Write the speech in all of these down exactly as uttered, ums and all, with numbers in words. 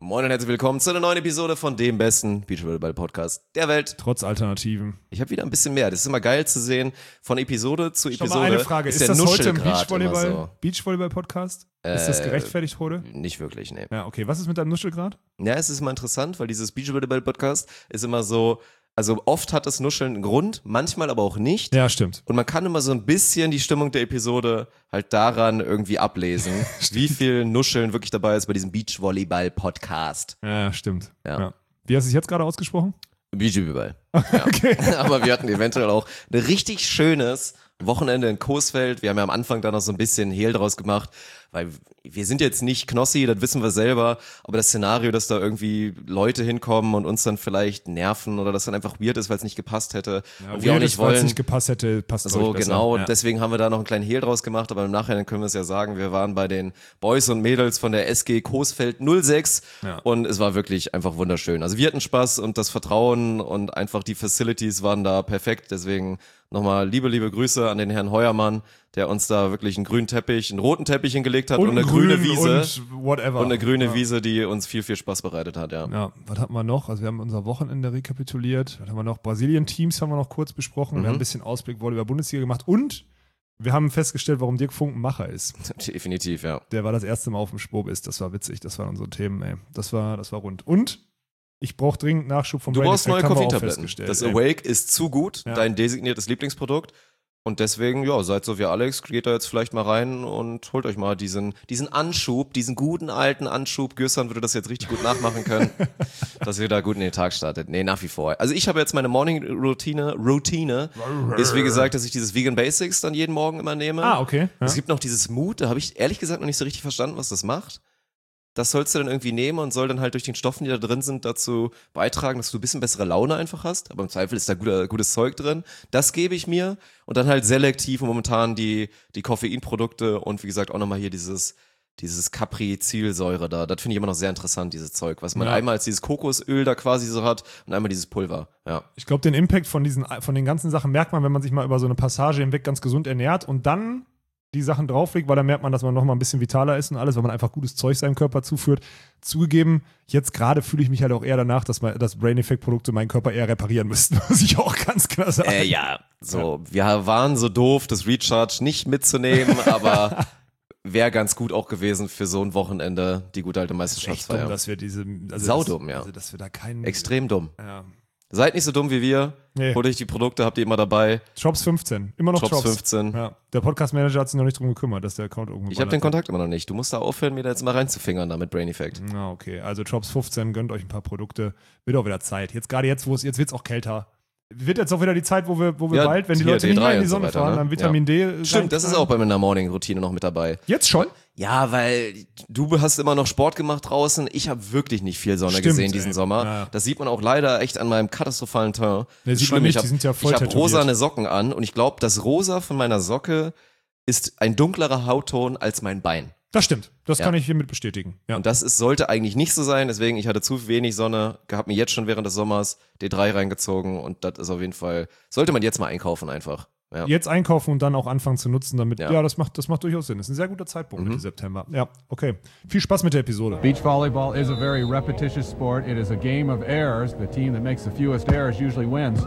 Moin und herzlich willkommen zu einer neuen Episode von dem besten Beachvolleyball-Podcast der Welt. Trotz Alternativen. Ich habe wieder ein bisschen mehr. Das ist immer geil zu sehen. Von Episode zu Episode. Schon mal eine Frage. Ist, ist das der heute ein Nuschelgrad Beachvolleyball, Beachvolleyball-Podcast? Äh, ist das gerechtfertigt, Hode? Nicht wirklich, nee. Ja, okay. Was ist mit deinem Nuschelgrad? Ja, es ist immer interessant, weil dieses Beachvolleyball-Podcast ist immer so, also oft hat das Nuscheln einen Grund, manchmal aber auch nicht. Ja, stimmt. Und man kann immer so ein bisschen die Stimmung der Episode halt daran irgendwie ablesen, wie viel Nuscheln wirklich dabei ist bei diesem Beachvolleyball-Podcast. Ja, stimmt. Ja. Ja. Wie hast du es jetzt gerade ausgesprochen? Beachvolleyball. Ja. Okay. Aber wir hatten eventuell auch ein richtig schönes Wochenende in Coesfeld. Wir haben ja am Anfang da noch so ein bisschen Hehl draus gemacht, weil wir sind jetzt nicht Knossi, das wissen wir selber, aber das Szenario, dass da irgendwie Leute hinkommen und uns dann vielleicht nerven oder dass dann einfach weird ist, weil es nicht gepasst hätte Ja, und wir auch nicht wollen. Weil es nicht gepasst hätte, passt So, besser. genau. Ja. Deswegen haben wir da noch einen kleinen Hehl draus gemacht, aber im Nachhinein können wir es ja sagen, wir waren bei den Boys und Mädels von der S G Coesfeld null sechs Ja. und es war wirklich einfach wunderschön. Also wir hatten Spaß und das Vertrauen und einfach die Facilities waren da perfekt. Deswegen nochmal liebe, liebe Grüße an den Herrn Heuermann, der uns da wirklich einen grünen Teppich, einen roten Teppich hingelegt hat und, Und eine grüne grün Wiese und whatever. und eine grüne ja. Wiese, die uns viel, viel Spaß bereitet hat, ja. Ja, was hatten wir noch? Also wir haben unser Wochenende rekapituliert. Was haben wir noch? Brasilien-Teams haben wir noch kurz besprochen. Mhm. Wir haben ein bisschen Ausblick Volleyball Bundesliga gemacht und wir haben festgestellt, warum Dirk Funk ein Macher ist. Definitiv, ja. Der war das erste Mal auf dem Spobis. Das war witzig. Das waren unsere Themen, ey. Das war, das war rund. Und ich brauche dringend Nachschub vom Du Brain brauchst neue Effect, haben wir auch Koffeintabletten. festgestellt, Das ey. Awake ist zu gut, Ja. dein designiertes Lieblingsprodukt. Und deswegen, ja, seid so wie Alex, geht da jetzt vielleicht mal rein und holt euch mal diesen, diesen Anschub, diesen guten alten Anschub. Gürsan würde das jetzt richtig gut nachmachen können, dass ihr da gut in den Tag startet. Nee, nach wie vor. Also ich habe jetzt meine Morning-Routine, Routine ist wie gesagt, dass ich dieses Vegan Basics dann jeden Morgen immer nehme. Ah, okay. Ja. Es gibt noch dieses Mood, da habe ich ehrlich gesagt noch nicht so richtig verstanden, was das macht. Das sollst du dann irgendwie nehmen und soll dann halt durch den Stoffen, die da drin sind, dazu beitragen, dass du ein bisschen bessere Laune einfach hast. Aber im Zweifel ist da guter, gutes Zeug drin. Das gebe ich mir und dann halt selektiv momentan die, die Koffeinprodukte und wie gesagt auch nochmal hier dieses, dieses Capri-Zielsäure da. Das finde ich immer noch sehr interessant, dieses Zeug, was man Ja. einmal als dieses Kokosöl da quasi so hat und einmal dieses Pulver. Ja. Ich glaube, den Impact von diesen, von den ganzen Sachen merkt man, wenn man sich mal über so eine Passage hinweg ganz gesund ernährt und dann die Sachen drauflegt, weil dann merkt man, dass man noch mal ein bisschen vitaler ist und alles, weil man einfach gutes Zeug seinem Körper zuführt. Zugegeben, jetzt gerade fühle ich mich halt auch eher danach, dass, mein, dass Brain Effect Produkte meinen Körper eher reparieren müssten, muss ich auch ganz klar sagen. Äh, ja, so, wir waren so doof, das Recharge nicht mitzunehmen, aber wäre ganz gut auch gewesen für so ein Wochenende, die gute alte Echt Meisterschaftsfeier. dumm, dass wir diese also Saudumm, das, ja. Also, dass wir da keinen Extrem dumm. Ja. Seid nicht so dumm wie wir. Nee. Holt euch die Produkte, habt ihr immer dabei. Chops fünfzehn, immer noch Chops Chops. fünfzehn. Ja. Der Podcast-Manager hat sich noch nicht drum gekümmert, dass der Account irgendwo Ich habe den wandert. Kontakt immer noch nicht. Du musst da aufhören, mir da jetzt mal reinzufingern da mit Brain Effect. Ja, okay. Also Chops fünfzehn, gönnt euch ein paar Produkte. Wird auch wieder Zeit. Jetzt gerade jetzt, wo es, jetzt wird's auch kälter. Wird jetzt auch wieder die Zeit, wo wir, wo wir Ja, bald, wenn die hier Leute D nicht mehr drei in die und so Sonne weiter, fahren, ne? dann Vitamin D. Stimmt, das ist auch bei meiner Morning-Routine noch mit dabei. Jetzt schon? Ja, weil du hast immer noch Sport gemacht draußen. Ich habe wirklich nicht viel Sonne Stimmt, gesehen diesen ey. Sommer. Ja. Das sieht man auch leider echt an meinem katastrophalen Teint. Nee, Das sieht ist man schlimm. nicht, Ich habe die sind ja voll hab tätowiert. rosane Socken an und ich glaube, das Rosa von meiner Socke ist ein dunklerer Hautton als mein Bein. Das stimmt. Das Ja. kann ich hiermit bestätigen. Ja. Und das ist, sollte eigentlich nicht so sein, deswegen, ich hatte zu wenig Sonne, hab mir jetzt schon während des Sommers D drei reingezogen und das ist auf jeden Fall, sollte man jetzt mal einkaufen einfach. Ja. Jetzt einkaufen und dann auch anfangen zu nutzen, damit, ja, Ja. das, macht, das macht durchaus Sinn. Das ist ein sehr guter Zeitpunkt Mitte September. Ja, okay. Viel Spaß mit der Episode. Beach volleyball is a very repetitious sport. It is a game of errors. The team that makes the fewest errors usually wins.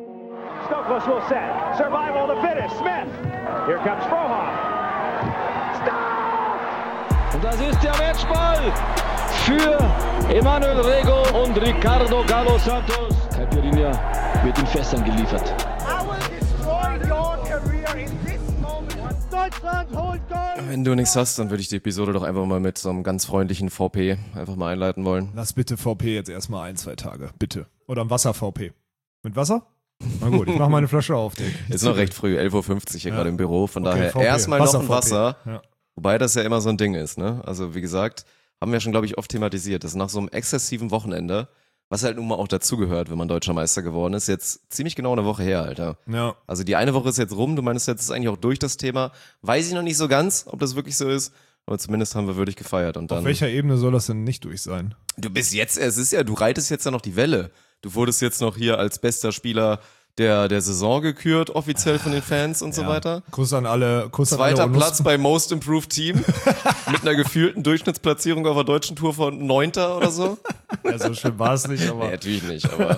Stokos will set. Survival of the fittest. Smith. Here comes Frohoff. Stop! Und das ist der Matchball für Emanuel Rego und Ricardo Galo Santos. Caipirinha wird in Fässern geliefert. I will destroy your career in this moment. Deutschland holt Gold! Wenn du nichts hast, dann würde ich die Episode doch einfach mal mit so einem ganz freundlichen V P einfach mal einleiten wollen. Lass bitte V P jetzt erstmal ein, zwei Tage. Bitte. Oder ein Wasser-V P. Mit Wasser? Na gut, ich mach meine Flasche auf, Dick. Ist noch recht früh, elf Uhr fünfzig hier Ja. gerade im Büro, von Okay, daher V P. erstmal noch ein Wasser-V P. Wasser, Ja. wobei das ja immer so ein Ding ist, ne? Also wie gesagt, haben wir schon, glaube ich, oft thematisiert, dass nach so einem exzessiven Wochenende, was halt nun mal auch dazugehört, wenn man Deutscher Meister geworden ist, jetzt ziemlich genau eine Woche her, Alter. Ja. Also die eine Woche ist jetzt rum, du meinst jetzt ist eigentlich auch durch das Thema. Weiß ich noch nicht so ganz, ob das wirklich so ist, aber zumindest haben wir würdig gefeiert und dann. Auf welcher Ebene soll das denn nicht durch sein? Du bist jetzt, es ist ja, du reitest jetzt ja noch die Welle. Du wurdest jetzt noch hier als bester Spieler der, der Saison gekürt, offiziell von den Fans und so weiter. Kuss an alle, Kuss an Zweiter alle Platz bei Most Improved Team mit einer gefühlten Durchschnittsplatzierung auf der deutschen Tour von Neunter oder so. Ja, so schlimm war es nicht, aber. Nee, natürlich nicht, aber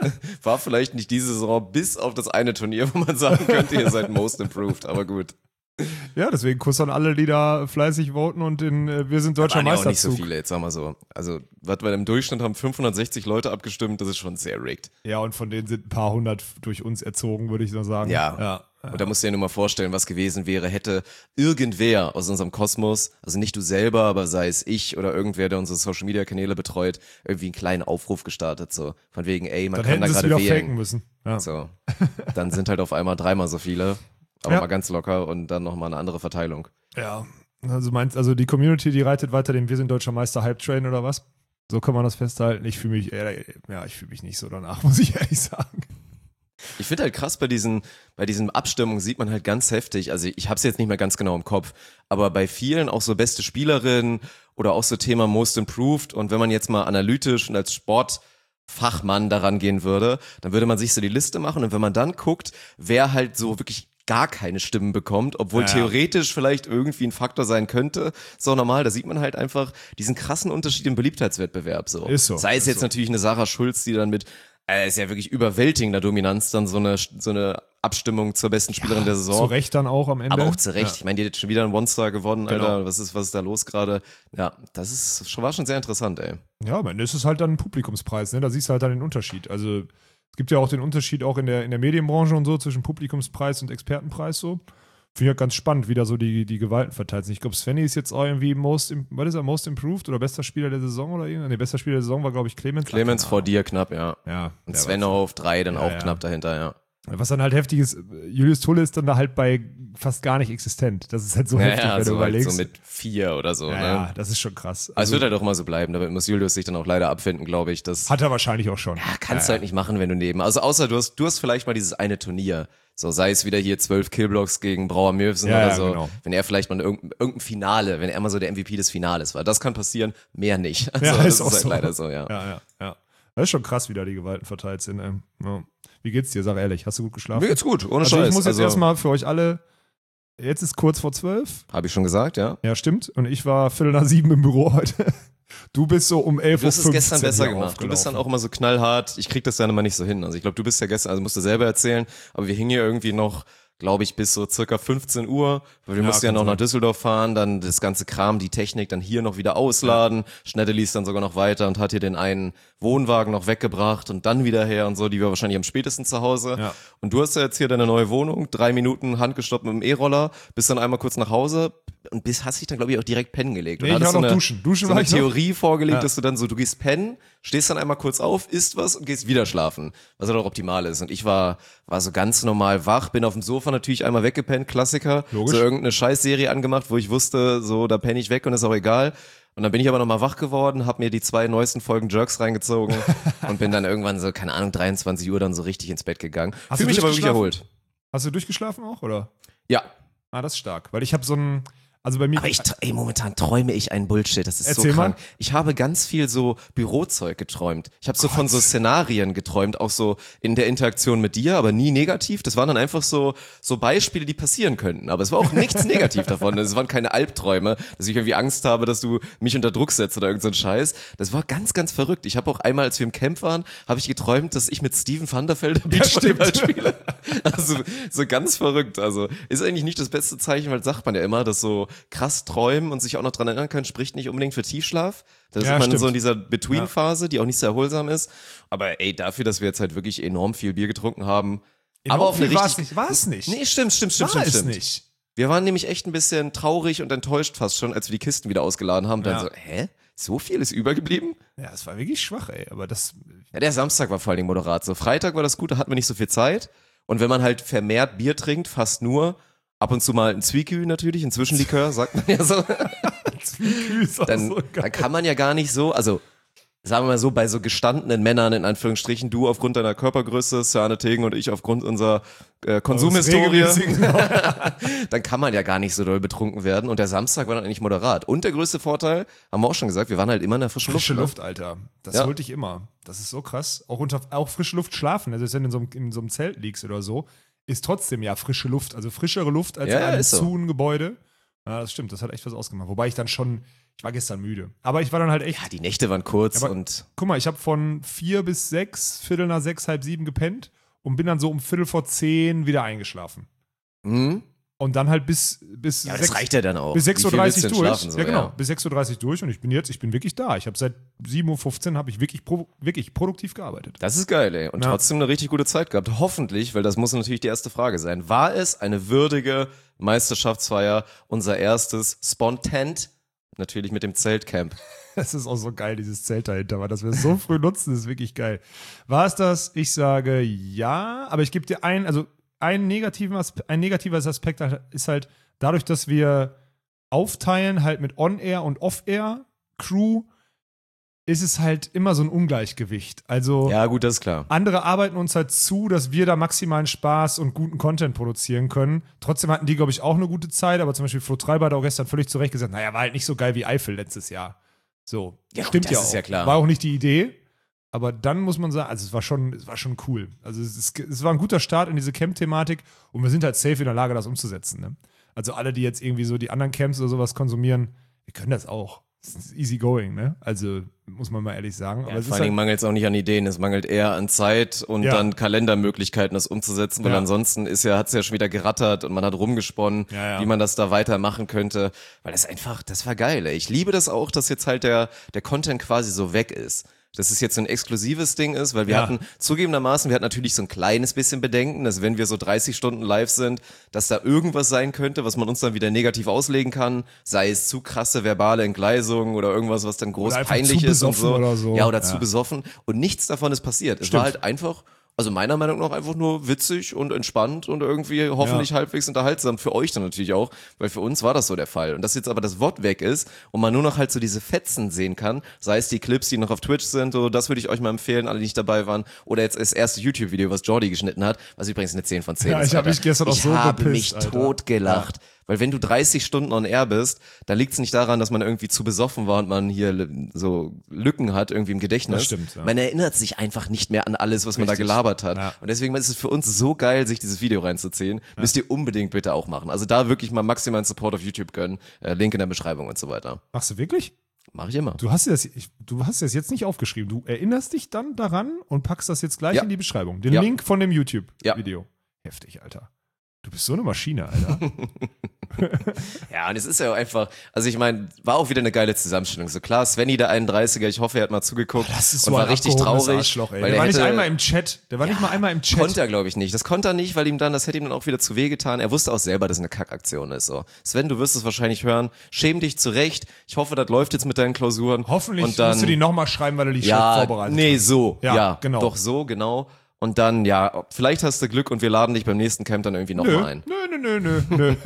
war vielleicht nicht diese Saison bis auf das eine Turnier, wo man sagen könnte, ihr seid Most Improved, aber gut. Ja, deswegen Kuss an alle, die da fleißig voten und in äh, Wir sind deutscher Waren ja Meister. auch nicht so viele, jetzt sagen wir so. Also, was wir im Durchschnitt haben, fünfhundertsechzig Leute abgestimmt, das ist schon sehr rigged. Ja, und von denen sind ein paar hundert durch uns erzogen, würde ich so sagen. Ja. ja. Und da musst du dir nur mal vorstellen, was gewesen wäre, hätte irgendwer aus unserem Kosmos, also nicht du selber, aber sei es ich oder irgendwer, der unsere Social Media Kanäle betreut, irgendwie einen kleinen Aufruf gestartet, so. Von wegen, ey, man Dann kann da hätten sie es gerade wieder wählen. faken müssen. Ja. So. Dann sind halt auf einmal dreimal so viele, aber Ja. mal ganz locker und dann nochmal eine andere Verteilung. Ja. Also meinst, also die Community, die reitet weiter den Wir sind deutscher Meister Hype Train oder was? So kann man das festhalten. Ich fühle mich, äh, ja, ich fühle mich nicht so danach, muss ich ehrlich sagen. Ich finde halt krass, bei diesen, bei diesen Abstimmungen sieht man halt ganz heftig, also ich habe es jetzt nicht mehr ganz genau im Kopf, aber bei vielen auch so beste Spielerin oder auch so Thema Most Improved und wenn man jetzt mal analytisch und als Sportfachmann daran gehen würde, dann würde man sich so die Liste machen und wenn man dann guckt, wer halt so wirklich gar keine Stimmen bekommt, obwohl Ja. theoretisch vielleicht irgendwie ein Faktor sein könnte, so normal, da sieht man halt einfach diesen krassen Unterschied im Beliebtheitswettbewerb so. Ist so, Sei es ist jetzt so. natürlich eine Sarah Schulz, die dann mit äh, ist ja wirklich überwältigender Dominanz dann so eine so eine Abstimmung zur besten Spielerin der Saison. Zu Recht dann auch am Ende. Aber auch zu Recht. Ich meine, die hat jetzt schon wieder einen One-Star gewonnen, Genau. Alter. Was ist, was ist da los gerade? Ja, das ist schon, war schon sehr interessant, ey. Ja, am Ende ist es halt dann ein Publikumspreis, ne? Da siehst du halt dann den Unterschied. Also es gibt ja auch den Unterschied auch in der, in der Medienbranche und so zwischen Publikumspreis und Expertenpreis so. Finde ich halt ganz spannend, wie da so die, die Gewalten verteilt sind. Ich glaube, Svenny ist jetzt auch irgendwie most, im- was ist er, most improved oder bester Spieler der Saison oder irgendwas? Nee, bester Spieler der Saison war, glaube ich, Clemens. Clemens Ach, vor keine dir knapp, ja. Ahnung. Ja. Und der Sven war- auf drei, dann Ja, auch ja. knapp dahinter, ja. Was dann halt heftig ist, Julius Tulle ist dann da halt bei fast gar nicht existent. Das ist halt so Ja, heftig, ja, wenn du so, halt überlegst. so mit vier oder so, ja, ne? ja, das ist schon krass. Also, es wird halt auch immer so bleiben, damit muss Julius sich dann auch leider abfinden, glaube ich. Das hat er wahrscheinlich auch schon. ja, kannst du halt nicht machen, wenn du neben. Also außer du hast, du hast vielleicht mal dieses eine Turnier. So, sei es wieder hier zwölf Killblocks gegen Brauer Mürfsen Ja, oder ja, so. genau. Wenn er vielleicht mal in irgendein, irgendein Finale, wenn er mal so der M V P des Finales war. Das kann passieren, mehr nicht. Also, Ja, das ist ist auch halt so. leider so, ja. Ja, ja, ja. Das ist schon krass, wie da die Gewalten verteilt sind. Ähm, ja. Wie geht's dir? Sag ehrlich, hast du gut geschlafen? Mir geht's gut, ohne also Scheiß. ich muss jetzt also, erstmal für euch alle, jetzt ist kurz vor zwölf. Habe ich schon gesagt, ja. Ja, stimmt. Und ich war viertel nach sieben im Büro heute. Du bist so um elf Du Uhr hast es gestern besser hier gemacht. Du bist dann aufgelaufen. auch immer so knallhart. Ich krieg das dann immer nicht so hin. Also ich glaube, du bist ja gestern, also musst du selber erzählen, aber wir hingen hier irgendwie noch, glaube ich, bis so circa fünfzehn Uhr, weil wir Ja, mussten ja kann noch sein. nach Düsseldorf fahren, dann das ganze Kram, die Technik dann hier noch wieder ausladen. Schnelle liest dann sogar noch weiter und hat hier den einen Wohnwagen noch weggebracht und dann wieder her und so, die war wahrscheinlich am spätesten zu Hause. Ja. Und du hast ja jetzt hier deine neue Wohnung, drei Minuten handgestoppt mit dem E-Roller, bist dann einmal kurz nach Hause und bist, hast dich dann, glaube ich, auch direkt pennen gelegt. Nee, Und ich hattest war noch so eine, duschen. Duschen so war eine ich noch. Theorie vorgelegt, Ja. dass du dann so, du gehst pennen, stehst dann einmal kurz auf, isst was und gehst wieder schlafen, was halt auch optimal ist. Und ich war, war so ganz normal wach, bin auf dem Sofa natürlich einmal weggepennt, Klassiker, Logisch. so irgendeine Scheißserie angemacht, wo ich wusste, so, da penne ich weg und ist auch egal. Und dann bin ich aber nochmal wach geworden, hab mir die zwei neuesten Folgen Jerks reingezogen und bin dann irgendwann so, keine Ahnung, dreiundzwanzig Uhr dann so richtig ins Bett gegangen. Hast Fühl du mich aber wirklich durchgeschlafen? erholt. Hast du durchgeschlafen auch, oder? Ja. Ah, das ist stark. Weil ich habe so ein, also bei mir. Aber ich, ey, momentan träume ich einen Bullshit, das ist Erzähl so krank. mal. Ich habe ganz viel so Bürozeug geträumt. Ich habe so von so Szenarien geträumt, auch so in der Interaktion mit dir, aber nie negativ. Das waren dann einfach so so Beispiele, die passieren könnten. Aber es war auch nichts negativ davon. Es waren keine Albträume, dass ich irgendwie Angst habe, dass du mich unter Druck setzt oder irgend so ein Scheiß. Das war ganz, ganz verrückt. Ich habe auch einmal, als wir im Camp waren, habe ich geträumt, dass ich mit Steven van der Velde Beachvolleyball spiele. Also so ganz verrückt. Also ist eigentlich nicht das beste Zeichen, weil sagt man ja immer, dass so krass träumen und sich auch noch dran erinnern können, spricht nicht unbedingt für Tiefschlaf. Das Ja, ist man stimmt. so in dieser Between-Phase, die auch nicht sehr erholsam ist. Aber ey, dafür, dass wir jetzt halt wirklich enorm viel Bier getrunken haben. Enorm aber auf eine viel war's richtig, nicht. War's nicht. Nee, stimmt, stimmt, stimmt, War stimmt, es stimmt. nicht. Wir waren nämlich echt ein bisschen traurig und enttäuscht fast schon, als wir die Kisten wieder ausgeladen haben. Dann Ja. so, hä? So viel ist übergeblieben? Ja, das war wirklich schwach, ey. Aber das. Ja, der Samstag war vor allen Dingen moderat. So Freitag war das gut, da hatten wir nicht so viel Zeit. Und wenn man halt vermehrt Bier trinkt, fast nur, ab und zu mal ein Zwiekü natürlich, ein Zwischenlikör, sagt man ja so, Zwiekü ist auch dann, so geil. dann kann man ja gar nicht so, also sagen wir mal so, bei so gestandenen Männern, in Anführungsstrichen, du aufgrund deiner Körpergröße, Sane Tegen und ich aufgrund unserer äh, Konsumhistorie, dann kann man ja gar nicht so doll betrunken werden. Und der Samstag war dann eigentlich moderat. Und der größte Vorteil, haben wir auch schon gesagt, wir waren halt immer in der frischen Luft. Frische ne? Luft, Alter. Das Ja. wollte ich immer. Das ist so krass. Auch unter auch frische Luft schlafen. Also wenn du in so, einem, in so einem Zelt liegst oder so, ist trotzdem ja frische Luft. Also frischere Luft als Ja, in ja, einem ist so. zu Gebäude. Ja, das stimmt. Das hat echt was ausgemacht. Wobei ich dann schon, ich war gestern müde. Aber ich war dann halt echt, Ja, die Nächte waren kurz Aber- und guck mal, ich habe von vier bis sechs, Viertel nach sechs, halb sieben gepennt und bin dann so um Viertel vor zehn wieder eingeschlafen. hm? Und dann halt bis, bis Ja, sechs- das reicht ja dann auch. bis sechs Uhr Wie viel willst dreißig du denn durch. schlafen, so, ja, genau. ja. Bis sechs Uhr dreißig durch und ich bin jetzt, ich bin wirklich da. Ich habe seit sieben Uhr fünfzehn habe ich wirklich, pro, wirklich produktiv gearbeitet. Das ist geil, ey. Und Ja. trotzdem eine richtig gute Zeit gehabt. Hoffentlich, weil das muss natürlich die erste Frage sein. War es eine würdige Meisterschaftsfeier, unser erstes Spontant? Natürlich mit dem Zeltcamp. Das ist auch so geil, dieses Zelt dahinter, weil das wir so früh nutzen, ist wirklich geil. War es das? Ich sage ja, aber ich gebe dir einen, also einen negativen Aspe- ein negativer Aspekt ist halt dadurch, dass wir aufteilen halt mit On-Air und Off-Air-Crew, ist es halt immer so ein Ungleichgewicht. Also Ja, gut, das ist klar. andere arbeiten uns halt zu, dass wir da maximalen Spaß und guten Content produzieren können. Trotzdem hatten die, glaube ich, auch eine gute Zeit, aber zum Beispiel Flo Treiber hat auch gestern völlig zu Recht gesagt, naja, war halt nicht so geil wie Eifel letztes Jahr. So, Ja, gut, stimmt das ja ist auch. ja klar. War auch nicht die Idee, aber dann muss man sagen, also es war schon, es war schon cool. Also es, ist, es war ein guter Start in diese Camp-Thematik und wir sind halt safe in der Lage, das umzusetzen. Ne? Also alle, die jetzt irgendwie so die anderen Camps oder sowas konsumieren, wir können das auch. Es ist easy going, ne? Also muss man mal ehrlich sagen. Aber Ja, es vor ist allen Dingen halt, mangelt es auch nicht an Ideen, es mangelt eher an Zeit und Ja. dann Kalendermöglichkeiten, das umzusetzen, weil Ja. ansonsten ist ja, hat's ja schon wieder gerattert und man hat rumgesponnen, Ja, ja. wie man das da weitermachen könnte, weil das einfach, das war geil, ey. Ich liebe das auch, dass jetzt halt der, der Content quasi so weg ist. Dass es jetzt so ein exklusives Ding ist, weil wir Ja. hatten, zugegebenermaßen, wir hatten natürlich so ein kleines bisschen Bedenken, dass wenn wir so dreißig Stunden live sind, dass da irgendwas sein könnte, was man uns dann wieder negativ auslegen kann, sei es zu krasse verbale Entgleisungen oder irgendwas, was dann groß Oder einfach peinlich zu ist und besoffen so. oder so. Ja, oder Ja. zu besoffen. Und nichts davon ist passiert. Es Stimmt. war halt einfach, also meiner Meinung nach einfach nur witzig und entspannt und irgendwie hoffentlich Ja. halbwegs unterhaltsam. Für euch dann natürlich auch, weil für uns war das so der Fall. Und dass jetzt aber das Wort weg ist und man nur noch halt so diese Fetzen sehen kann, sei es die Clips, die noch auf Twitch sind, so, das würde ich euch mal empfehlen, alle, die nicht dabei waren. Oder jetzt das erste YouTube-Video, was Jordi geschnitten hat, was übrigens eine zehn von zehn Ja, ist. ich hab Alter. mich gestern auch ich so habe gepisst, mich Alter. totgelacht. Weil wenn du dreißig Stunden on air bist, dann liegt es nicht daran, dass man irgendwie zu besoffen war und man hier l- so Lücken hat irgendwie im Gedächtnis. Das stimmt, ja. Man erinnert sich einfach nicht mehr an alles, was man da Richtig. gelabert hat. Ja. Und deswegen ist es für uns so geil, sich dieses Video reinzuziehen. Müsst ihr unbedingt bitte auch machen. Also da wirklich mal maximalen Support auf YouTube gönnen. Äh, Link in der Beschreibung und so weiter. Machst du wirklich? Mache ich immer. Du hast das, ich, du hast das jetzt nicht aufgeschrieben. Du erinnerst dich dann daran und packst das jetzt gleich Ja. in die Beschreibung. Den Ja. Link von dem YouTube-Video. Ja. Heftig, Alter. Du bist so eine Maschine, Alter. Ja, und es ist ja auch einfach, also ich meine, war auch wieder eine geile Zusammenstellung. So klar, Svenny, der einunddreißiger, ich hoffe, er hat mal zugeguckt Das ist und so war ein richtig abgehobenes traurig. Arschloch, ey. Weil Der er war nicht hätte, einmal im Chat. Der war nicht mal einmal im Chat. Konnte er, glaube ich, nicht. Das konnte er nicht, weil ihm dann, das hätte ihm dann auch wieder zu weh getan. Er wusste auch selber, dass es eine Kackaktion ist. So. Sven, du wirst es wahrscheinlich hören. Schäm dich zurecht. Ich hoffe, das läuft jetzt mit deinen Klausuren. Hoffentlich und dann, musst du die nochmal schreiben, weil du die ja, schlecht vorbereitet nee, hast. so. Ja, Ja, genau. Doch so, genau. Und dann, ja, vielleicht hast du Glück und wir laden dich beim nächsten Camp dann irgendwie Nö, nochmal ein. nö, nö, nö, nö, nö.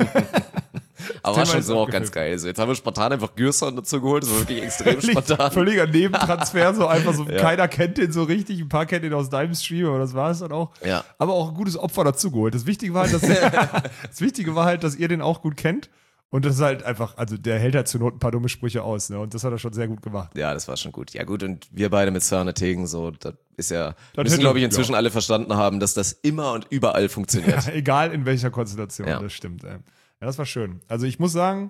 Aber war Thema schon ist so auch abgefüllt. ganz geil. So, jetzt haben wir spontan einfach Gürson dazu geholt. Das war wirklich extrem Völlig, spontan. völliger Nebentransfer, so einfach so, Ja. keiner kennt den so richtig, ein paar kennen den aus deinem Stream, aber das war es dann auch. Ja. Aber auch ein gutes Opfer dazu geholt. Das Wichtige war halt, dass, das Wichtige war halt, dass ihr den auch gut kennt und das ist halt einfach, also der hält halt zur Not ein paar dumme Sprüche aus, ne? Und das hat er schon sehr gut gemacht. Ja, das war schon gut. Ja gut, und wir beide mit Sane Tegen, so, das ist ja, Das müssen hätte- glaube ich inzwischen ja. alle verstanden haben, dass das immer und überall funktioniert. Ja, egal in welcher Konstellation, Ja. das stimmt. Ey. Ja, das war schön. Also ich muss sagen,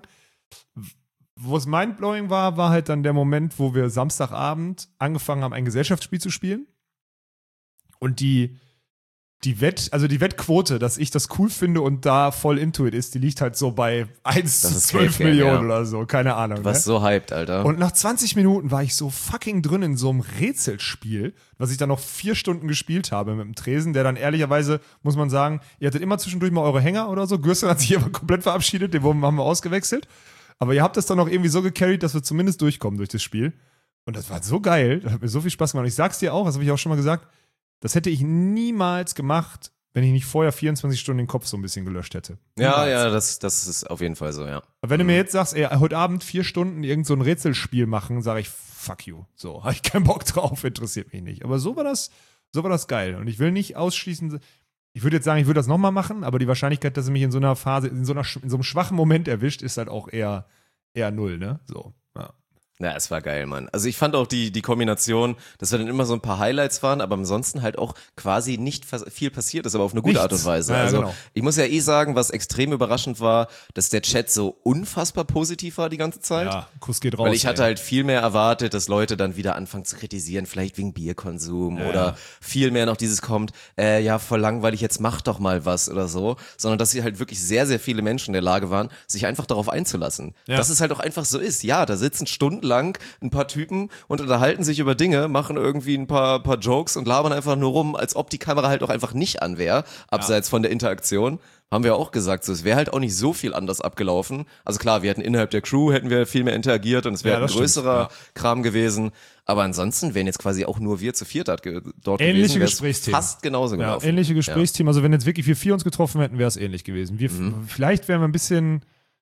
wo es mindblowing war, war halt dann der Moment, wo wir Samstagabend angefangen haben, ein Gesellschaftsspiel zu spielen. Und die, die Wett, also die Wettquote, dass ich das cool finde und da voll into it ist, die liegt halt so bei eins Das zu ist zwölf Cave Game, Millionen ja. oder so, keine Ahnung. Du warst ne? so hyped, Alter. Und nach zwanzig Minuten war ich so fucking drin in so einem Rätselspiel, was ich dann noch vier Stunden gespielt habe mit dem Tresen, der dann ehrlicherweise, muss man sagen, ihr hattet immer zwischendurch mal eure Hänger oder so. Gürsten hat sich aber komplett verabschiedet, den haben wir ausgewechselt. Aber ihr habt das dann noch irgendwie so gecarried, dass wir zumindest durchkommen durch das Spiel. Und das war so geil, das hat mir so viel Spaß gemacht. Und ich sag's dir auch, das habe ich auch schon mal gesagt, das hätte ich niemals gemacht, wenn ich nicht vorher vierundzwanzig Stunden den Kopf so ein bisschen gelöscht hätte. Ja, Niemals. ja, das, das ist auf jeden Fall so, ja. Aber wenn du mir jetzt sagst, ey, heute Abend vier Stunden irgend so ein Rätselspiel machen, sage ich, fuck you. So, habe ich keinen Bock drauf, interessiert mich nicht. Aber so war das, so war das geil. Und ich will nicht ausschließen, ich würde jetzt sagen, ich würde das nochmal machen, aber die Wahrscheinlichkeit, dass es mich in so einer Phase, in so, einer, in so einem schwachen Moment erwischt, ist halt auch eher, eher null, ne? So, ja. Ja, es war geil, Mann. Also ich fand auch die, die Kombination, dass wir dann immer so ein paar Highlights waren, aber ansonsten halt auch quasi nicht viel passiert ist, aber auf eine gute Nichts. Art und Weise. Ja, ja, also genau. ich muss ja eh sagen, was extrem überraschend war, dass der Chat so unfassbar positiv war die ganze Zeit. Ja, Kuss geht raus. Weil ich hatte ey. halt viel mehr erwartet, dass Leute dann wieder anfangen zu kritisieren, vielleicht wegen Bierkonsum Ja. oder viel mehr noch dieses kommt, äh, ja, voll langweilig, jetzt mach doch mal was oder so, sondern dass sie halt wirklich sehr, sehr viele Menschen in der Lage waren, sich einfach darauf einzulassen. Ja. Dass es halt auch einfach so ist. Ja, da sitzen stundenlang ein paar Typen und unterhalten sich über Dinge, machen irgendwie ein paar, paar Jokes und labern einfach nur rum, als ob die Kamera halt auch einfach nicht an wäre, abseits von der Interaktion. Haben wir auch gesagt, so, es wäre halt auch nicht so viel anders abgelaufen. Also klar, wir hätten innerhalb der Crew hätten wir viel mehr interagiert und es wäre Ja, ein das größerer stimmt, Kram gewesen. Aber ansonsten wären jetzt quasi auch nur wir zu viert dort ge- dort Ähnliche gewesen. Wär's Gesprächsthemen. Fast genauso Ja, gelaufen. ähnliche Gesprächsthemen. Also wenn jetzt wirklich wir vier uns getroffen hätten, wäre es ähnlich gewesen. Wir, Mhm. Vielleicht wären wir ein bisschen,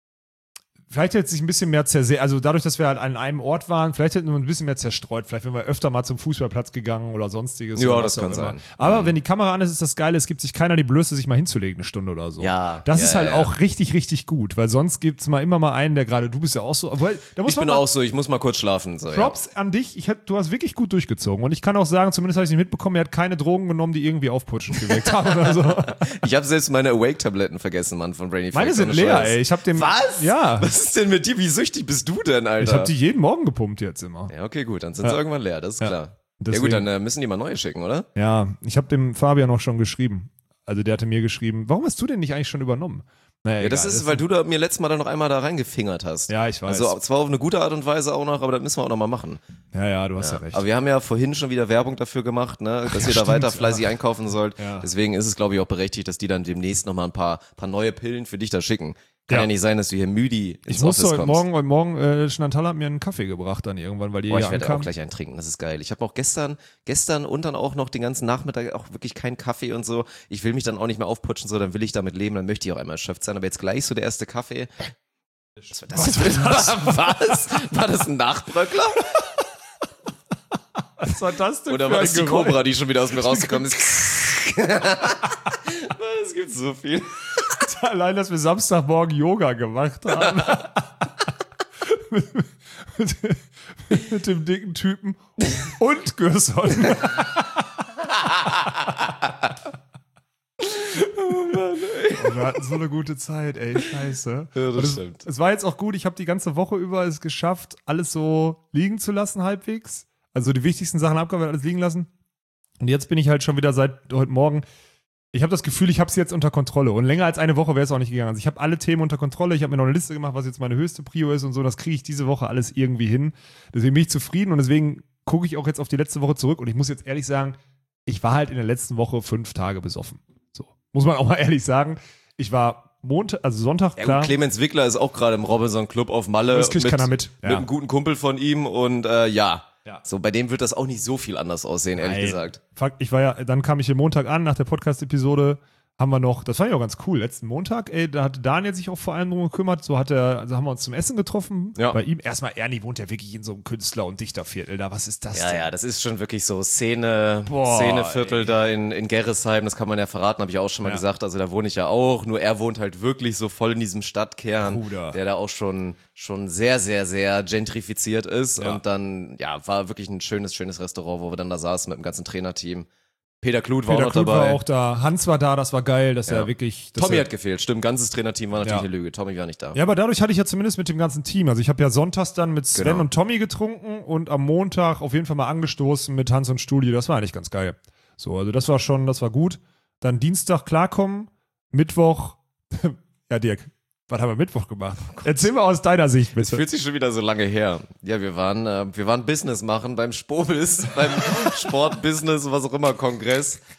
vielleicht hätte sich ein bisschen mehr zerse, also dadurch, dass wir halt an einem Ort waren, vielleicht hätten wir ein bisschen mehr zerstreut. Vielleicht wären wir öfter mal zum Fußballplatz gegangen oder sonstiges. Ja, oder das was kann auch immer. sein. Aber Mhm. wenn die Kamera an ist, ist das Geile, es gibt sich keiner die Blöße, sich mal hinzulegen eine Stunde oder so. Ja, Das ja, ist halt ja, ja. auch richtig, richtig gut, weil sonst gibt es mal immer mal einen, der gerade, du bist ja auch so, obwohl, da muss Ich man bin mal, auch so, ich muss mal kurz schlafen. So, Props an dich, ich hab, du hast wirklich gut durchgezogen und ich kann auch sagen, zumindest habe ich nicht mitbekommen, er hat keine Drogen genommen, die irgendwie aufputschen gewirkt haben oder so. ja. Ich habe selbst meine Awake-Tabletten vergessen, Mann, von Brainy Meine Flex, sind ohne leer, Scheiß. ey. Ich hab dem, Was? Ja. Was ist denn mit dir? Wie süchtig bist du denn, Alter? Ich habe die jeden Morgen gepumpt jetzt immer. Ja, okay, gut, dann sind sie Ja. irgendwann leer, das ist Ja. klar. Ja Deswegen- gut, dann äh, müssen die mal neue schicken, oder? Ja, ich habe dem Fabian auch schon geschrieben. Also der hatte mir geschrieben, warum hast du den nicht eigentlich schon übernommen? Naja, Ja, das egal, ist, weil du da mir letztes Mal dann noch einmal da reingefingert hast. Ja, ich weiß. Also zwar auf eine gute Art und Weise auch noch, aber das müssen wir auch noch mal machen. Ja, ja, du hast ja, recht. Aber wir haben ja vorhin schon wieder Werbung dafür gemacht, ne, dass ja, ihr da stimmt, weiter fleißig ja. einkaufen sollt. Ja. Deswegen ist es, glaube ich, auch berechtigt, dass die dann demnächst noch mal ein paar, paar neue Pillen für dich da schicken. Kann ja, Ja. nicht sein, dass du hier müde ins ich musste Office heute kommst. Morgen, heute Morgen, äh, Chantal hat mir einen Kaffee gebracht dann irgendwann, weil die Boah, hier ich werde ankam. auch gleich einen trinken, das ist geil. Ich habe auch gestern, gestern und dann auch noch den ganzen Nachmittag auch wirklich keinen Kaffee und so. Ich will mich dann auch nicht mehr aufputschen, so, dann will ich damit leben, dann möchte ich auch einmal erschöpft sein. Aber jetzt gleich so der erste Kaffee. Was war das? Was war das? Was? War das ein Nachbröckler? Was war das denn Oder für war ein das die Geräusch? Cobra, die schon wieder aus mir rausgekommen ist? Es gibt so viel. Allein, dass wir Samstagmorgen Yoga gemacht haben. mit, mit, mit dem dicken Typen und Gerson. Oh Mann, ey. Wir hatten so eine gute Zeit, ey, scheiße. Ja, das Und es, stimmt. es war jetzt auch gut, ich habe die ganze Woche über es geschafft, alles so liegen zu lassen halbwegs. Also die wichtigsten Sachen abgearbeitet, alles liegen lassen. Und jetzt bin ich halt schon wieder seit heute Morgen, ich habe das Gefühl, ich habe es jetzt unter Kontrolle. Und länger als eine Woche wäre es auch nicht gegangen. Also ich habe alle Themen unter Kontrolle. Ich habe mir noch eine Liste gemacht, was jetzt meine höchste Prio ist und so. Das kriege ich diese Woche alles irgendwie hin. Deswegen bin ich zufrieden und deswegen gucke ich auch jetzt auf die letzte Woche zurück. Und ich muss jetzt ehrlich sagen, ich war halt in der letzten Woche fünf Tage besoffen. So. Muss man auch mal ehrlich sagen. Ich war Montag, also Sonntag, Ja, klar. gut, Clemens Wickler ist auch gerade im Robinson Club auf Malle. Das kriegt keiner mit. Ja. Mit einem guten Kumpel von ihm und äh, ja. Ja. So, bei dem wird das auch nicht so viel anders aussehen, ehrlich Nein. gesagt. Fuck, ich war ja, dann kam ich hier Montag an, nach der Podcast-Episode haben wir noch, das fand ich auch ganz cool, letzten Montag, ey, da hat Daniel sich auch vor allem drum gekümmert, so hat er, also haben wir uns zum Essen getroffen, Ja. bei ihm, erstmal, Ernie wohnt ja wirklich in so einem Künstler- und Dichterviertel, da, was ist das Ja, denn? ja, das ist schon wirklich so Szene, Boah, Szeneviertel ey. da in, in Gerresheim, das kann man ja verraten, habe ich auch schon mal Ja. gesagt, also da wohne ich ja auch, nur er wohnt halt wirklich so voll in diesem Stadtkern, Bruder. der da auch schon, schon sehr, sehr, sehr gentrifiziert ist Ja. und dann, ja, war wirklich ein schönes, schönes Restaurant, wo wir dann da saßen mit dem ganzen Trainerteam. Peter Kluth war Peter auch noch Kluth dabei. war auch da, Hans war da, das war geil, dass Ja. er wirklich... dass Tommy er, hat gefehlt, stimmt, ganzes Trainerteam war natürlich Ja. eine Lüge, Tommy war nicht da. Ja, aber dadurch hatte ich ja zumindest mit dem ganzen Team, also ich habe ja sonntags dann mit Sven Genau. und Tommy getrunken und am Montag auf jeden Fall mal angestoßen mit Hans und Studi, das war eigentlich ganz geil. So, also das war schon, das war gut. Dann Dienstag klarkommen, Mittwoch, ja Dirk, was haben wir Mittwoch gemacht? Erzähl mal aus deiner Sicht, Es bitte. fühlt sich schon wieder so lange her. Ja, wir waren, äh, wir waren Business machen beim Spobis, beim Sport-Business, was auch immer, Kongress.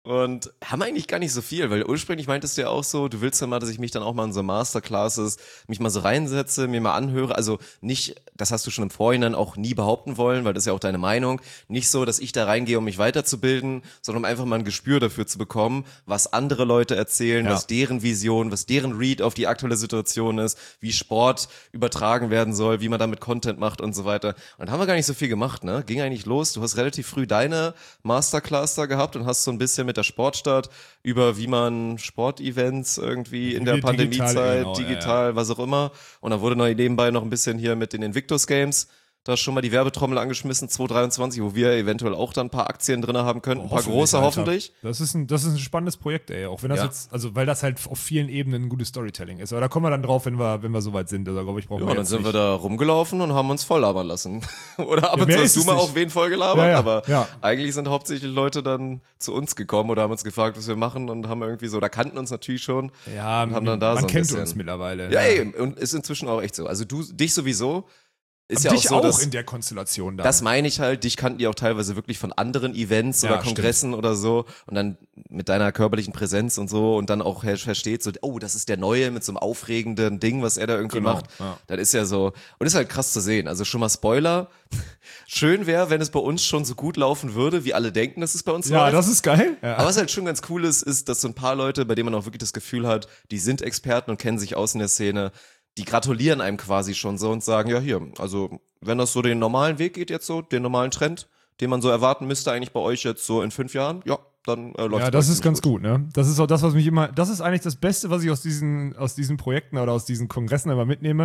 Und haben eigentlich gar nicht so viel, weil ursprünglich meintest du ja auch so, du willst ja mal, dass ich mich dann auch mal in so Masterclasses mich mal so reinsetze, mir mal anhöre. Also nicht, das hast du schon im Vorhinein auch nie behaupten wollen, weil das ist ja auch deine Meinung. Nicht so, dass ich da reingehe, um mich weiterzubilden, sondern um einfach mal ein Gespür dafür zu bekommen, was andere Leute erzählen, Ja. was deren Vision, was deren Read auf die aktuelle Situation ist, wie Sport übertragen werden soll, wie man damit Content macht und so weiter. Und da haben wir gar nicht so viel gemacht, ne? Ging eigentlich los. Du hast relativ früh deine Masterclass da gehabt und hast so ein bisschen mit der Sportstadt über wie man Sportevents irgendwie in der Digital, Pandemiezeit, genau, digital, ja, was auch immer. Und dann wurde noch nebenbei noch ein bisschen hier mit den Invictus Games da schon mal die Werbetrommel angeschmissen, zwanzig dreiundzwanzig, wo wir eventuell auch dann ein paar Aktien drin haben könnten, ein paar große Alter. hoffentlich. Das ist ein, das ist ein spannendes Projekt, ey. Auch wenn das Ja. jetzt, also weil das halt auf vielen Ebenen ein gutes Storytelling ist. Aber da kommen wir dann drauf, wenn wir, wenn wir soweit sind. Also glaube ich, brauchen Ja, wir dann jetzt sind wir nicht. da rumgelaufen und haben uns voll labern lassen. Oder ab Ja, und mehr zu ist hast du es mal nicht. auch wen voll gelabert, Ja, ja, aber ja. eigentlich sind hauptsächlich Leute dann zu uns gekommen oder haben uns gefragt, was wir machen und haben irgendwie so, da kannten uns natürlich schon. Ja, und haben dann da man so ein kennt bisschen. uns mittlerweile. Ja, ey, und ist inzwischen auch echt so. Also du, dich sowieso. Ist Aber ja dich auch so, auch dass, in der Konstellation da. das meine ich halt, dich kannten die auch teilweise wirklich von anderen Events Ja, oder Kongressen oder so und dann mit deiner körperlichen Präsenz und so und dann auch her- versteht so, oh, das ist der Neue mit so einem aufregenden Ding, was er da irgendwie Genau, macht. ja. Das ist ja so, und ist halt krass zu sehen. Also schon mal Spoiler. Schön wäre, wenn es bei uns schon so gut laufen würde, wie alle denken, dass es bei uns ja, läuft. das ist geil. Ja. Aber was halt schon ganz cool ist, ist, dass so ein paar Leute, bei denen man auch wirklich das Gefühl hat, die sind Experten und kennen sich aus in der Szene, die gratulieren einem quasi schon so und sagen, ja hier, also wenn das so den normalen Weg geht jetzt so, den normalen Trend, den man so erwarten müsste eigentlich bei euch jetzt so in fünf Jahren, ja, dann äh, läuft Ja, das ist ganz gut, ne? Das ist auch das, was mich immer, das ist eigentlich das Beste, was ich aus diesen, aus diesen Projekten oder aus diesen Kongressen immer mitnehme.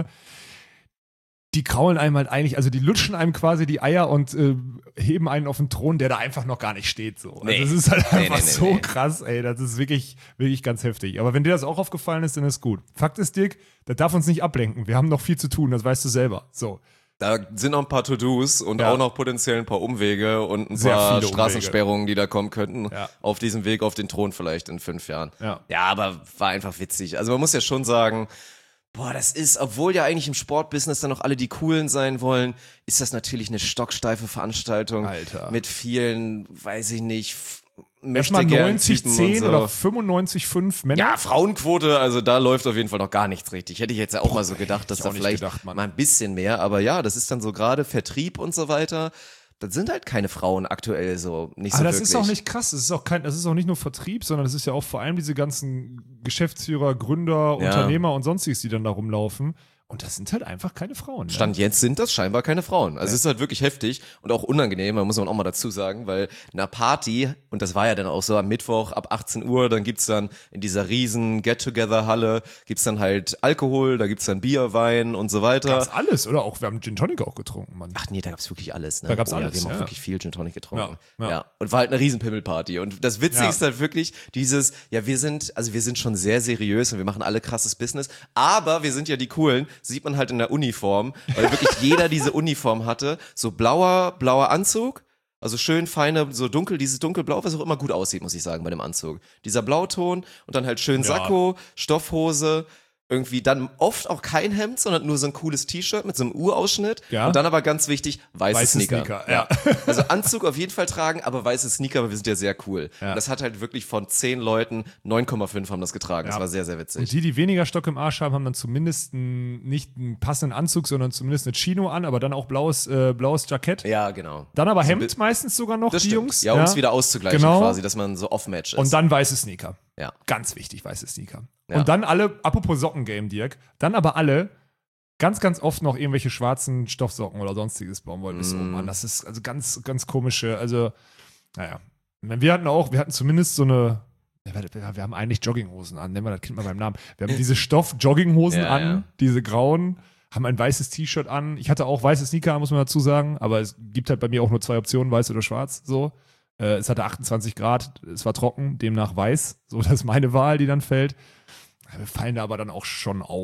Die kraulen einem halt eigentlich, also die lutschen einem quasi die Eier und äh, heben einen auf den Thron, der da einfach noch gar nicht steht. So. Nee. Also das ist halt Nee, einfach nee, nee, so nee. krass, ey. Das ist wirklich, wirklich ganz heftig. Aber wenn dir das auch aufgefallen ist, dann ist gut. Fakt ist, Dirk, das darf uns nicht ablenken. Wir haben noch viel zu tun, das weißt du selber. So. Da sind noch ein paar To-Dos und Ja. auch noch potenziell ein paar Umwege und ein Sehr paar viele Straßensperrungen, die da kommen könnten, Ja. auf diesem Weg auf den Thron vielleicht in fünf Jahren. Ja. ja, aber war einfach witzig. Also man muss ja schon sagen, boah, das ist, obwohl ja eigentlich im Sportbusiness dann noch alle die Coolen sein wollen, ist das natürlich eine stocksteife Veranstaltung. Alter. Mit vielen, weiß ich nicht, f- Erstmal möchte gern neunzig Typen zehn und so. oder fünfundneunzig fünf Männer. Ja, Frauenquote, also da läuft auf jeden Fall noch gar nichts richtig. Hätte ich jetzt ja auch mal so gedacht, dass ich da auch nicht vielleicht gedacht, Mann. mal ein bisschen mehr, aber ja, das ist dann so gerade Vertrieb und so weiter. Das sind halt keine Frauen aktuell so, nicht so Aber das wirklich. ist auch nicht krass. Das ist auch kein, das ist auch nicht nur Vertrieb, sondern das ist ja auch vor allem diese ganzen Geschäftsführer, Gründer, Ja. Unternehmer und sonstiges, die dann da rumlaufen. Und das sind halt einfach keine Frauen. Ne? Stand jetzt sind das scheinbar keine Frauen. Also es ist halt wirklich heftig und auch unangenehm, da muss man auch mal dazu sagen, weil eine Party, und das war ja dann auch so am Mittwoch ab achtzehn Uhr, dann gibt's dann in dieser riesen Get-Together-Halle, gibt's dann halt Alkohol, da gibt's dann Bier, Wein und so weiter. Gab's alles, oder? Auch, wir haben Gin Tonic auch getrunken, Mann. Ach nee, da gab's wirklich alles. Ne? Da gab's oh, ja, alles, Wir haben auch ja. wirklich viel Gin Tonic getrunken. Ja, Ja, ja. Und war halt eine riesen Pimmelparty. Und das Witzige Ja. ist halt wirklich dieses, ja, wir sind, also wir sind schon sehr seriös und wir machen alle krasses Business, aber wir sind ja die Coolen, sieht man halt in der Uniform, weil wirklich jeder diese Uniform hatte. So blauer, blauer Anzug, also schön feine, so dunkel, dieses dunkelblau, was auch immer gut aussieht, muss ich sagen, bei dem Anzug. Dieser Blauton und dann halt schön Ja. Sakko, Stoffhose, irgendwie dann oft auch kein Hemd, sondern nur so ein cooles T-Shirt mit so einem Urausschnitt. Ja. Und dann aber ganz wichtig, weiße, Weiße Sneaker. Sneaker, ja. Also Anzug auf jeden Fall tragen, aber weiße Sneaker, weil wir sind ja sehr cool. Ja. Und das hat halt wirklich von zehn Leuten, neun Komma fünf haben das getragen. Das Ja. war sehr, sehr Und witzig. die, die weniger Stock im Arsch haben, haben dann zumindest einen, nicht einen passenden Anzug, sondern zumindest eine Chino an, aber dann auch blaues, äh, blaues Jackett. Ja, genau. Dann aber So Hemd bi- meistens sogar noch, Das die stimmt. Jungs. Ja, um es wieder auszugleichen Genau. quasi, dass man so off-match ist. Und dann weiße Sneaker. ja. Ganz wichtig, weiße Sneaker. Ja. Und dann alle, apropos Sockengame, Dirk, dann aber alle ganz, ganz oft noch irgendwelche schwarzen Stoffsocken oder sonstiges Baumwolle bis Mm. oben an. Das ist also ganz, ganz komische, also, naja. Wir hatten auch, wir hatten zumindest so eine, ja, wir, wir haben eigentlich Jogginghosen an, nennen wir das Kind mal beim Namen. Wir haben diese Stoff-Jogginghosen Ja, an, ja. diese grauen, haben ein weißes T-Shirt an. Ich hatte auch weiße Sneaker, muss man dazu sagen, aber es gibt halt bei mir auch nur zwei Optionen, weiß oder schwarz, so. Äh, es hatte achtundzwanzig Grad, es war trocken, demnach weiß. So, das ist meine Wahl, die dann fällt. Wir fallen da aber dann auch schon auf.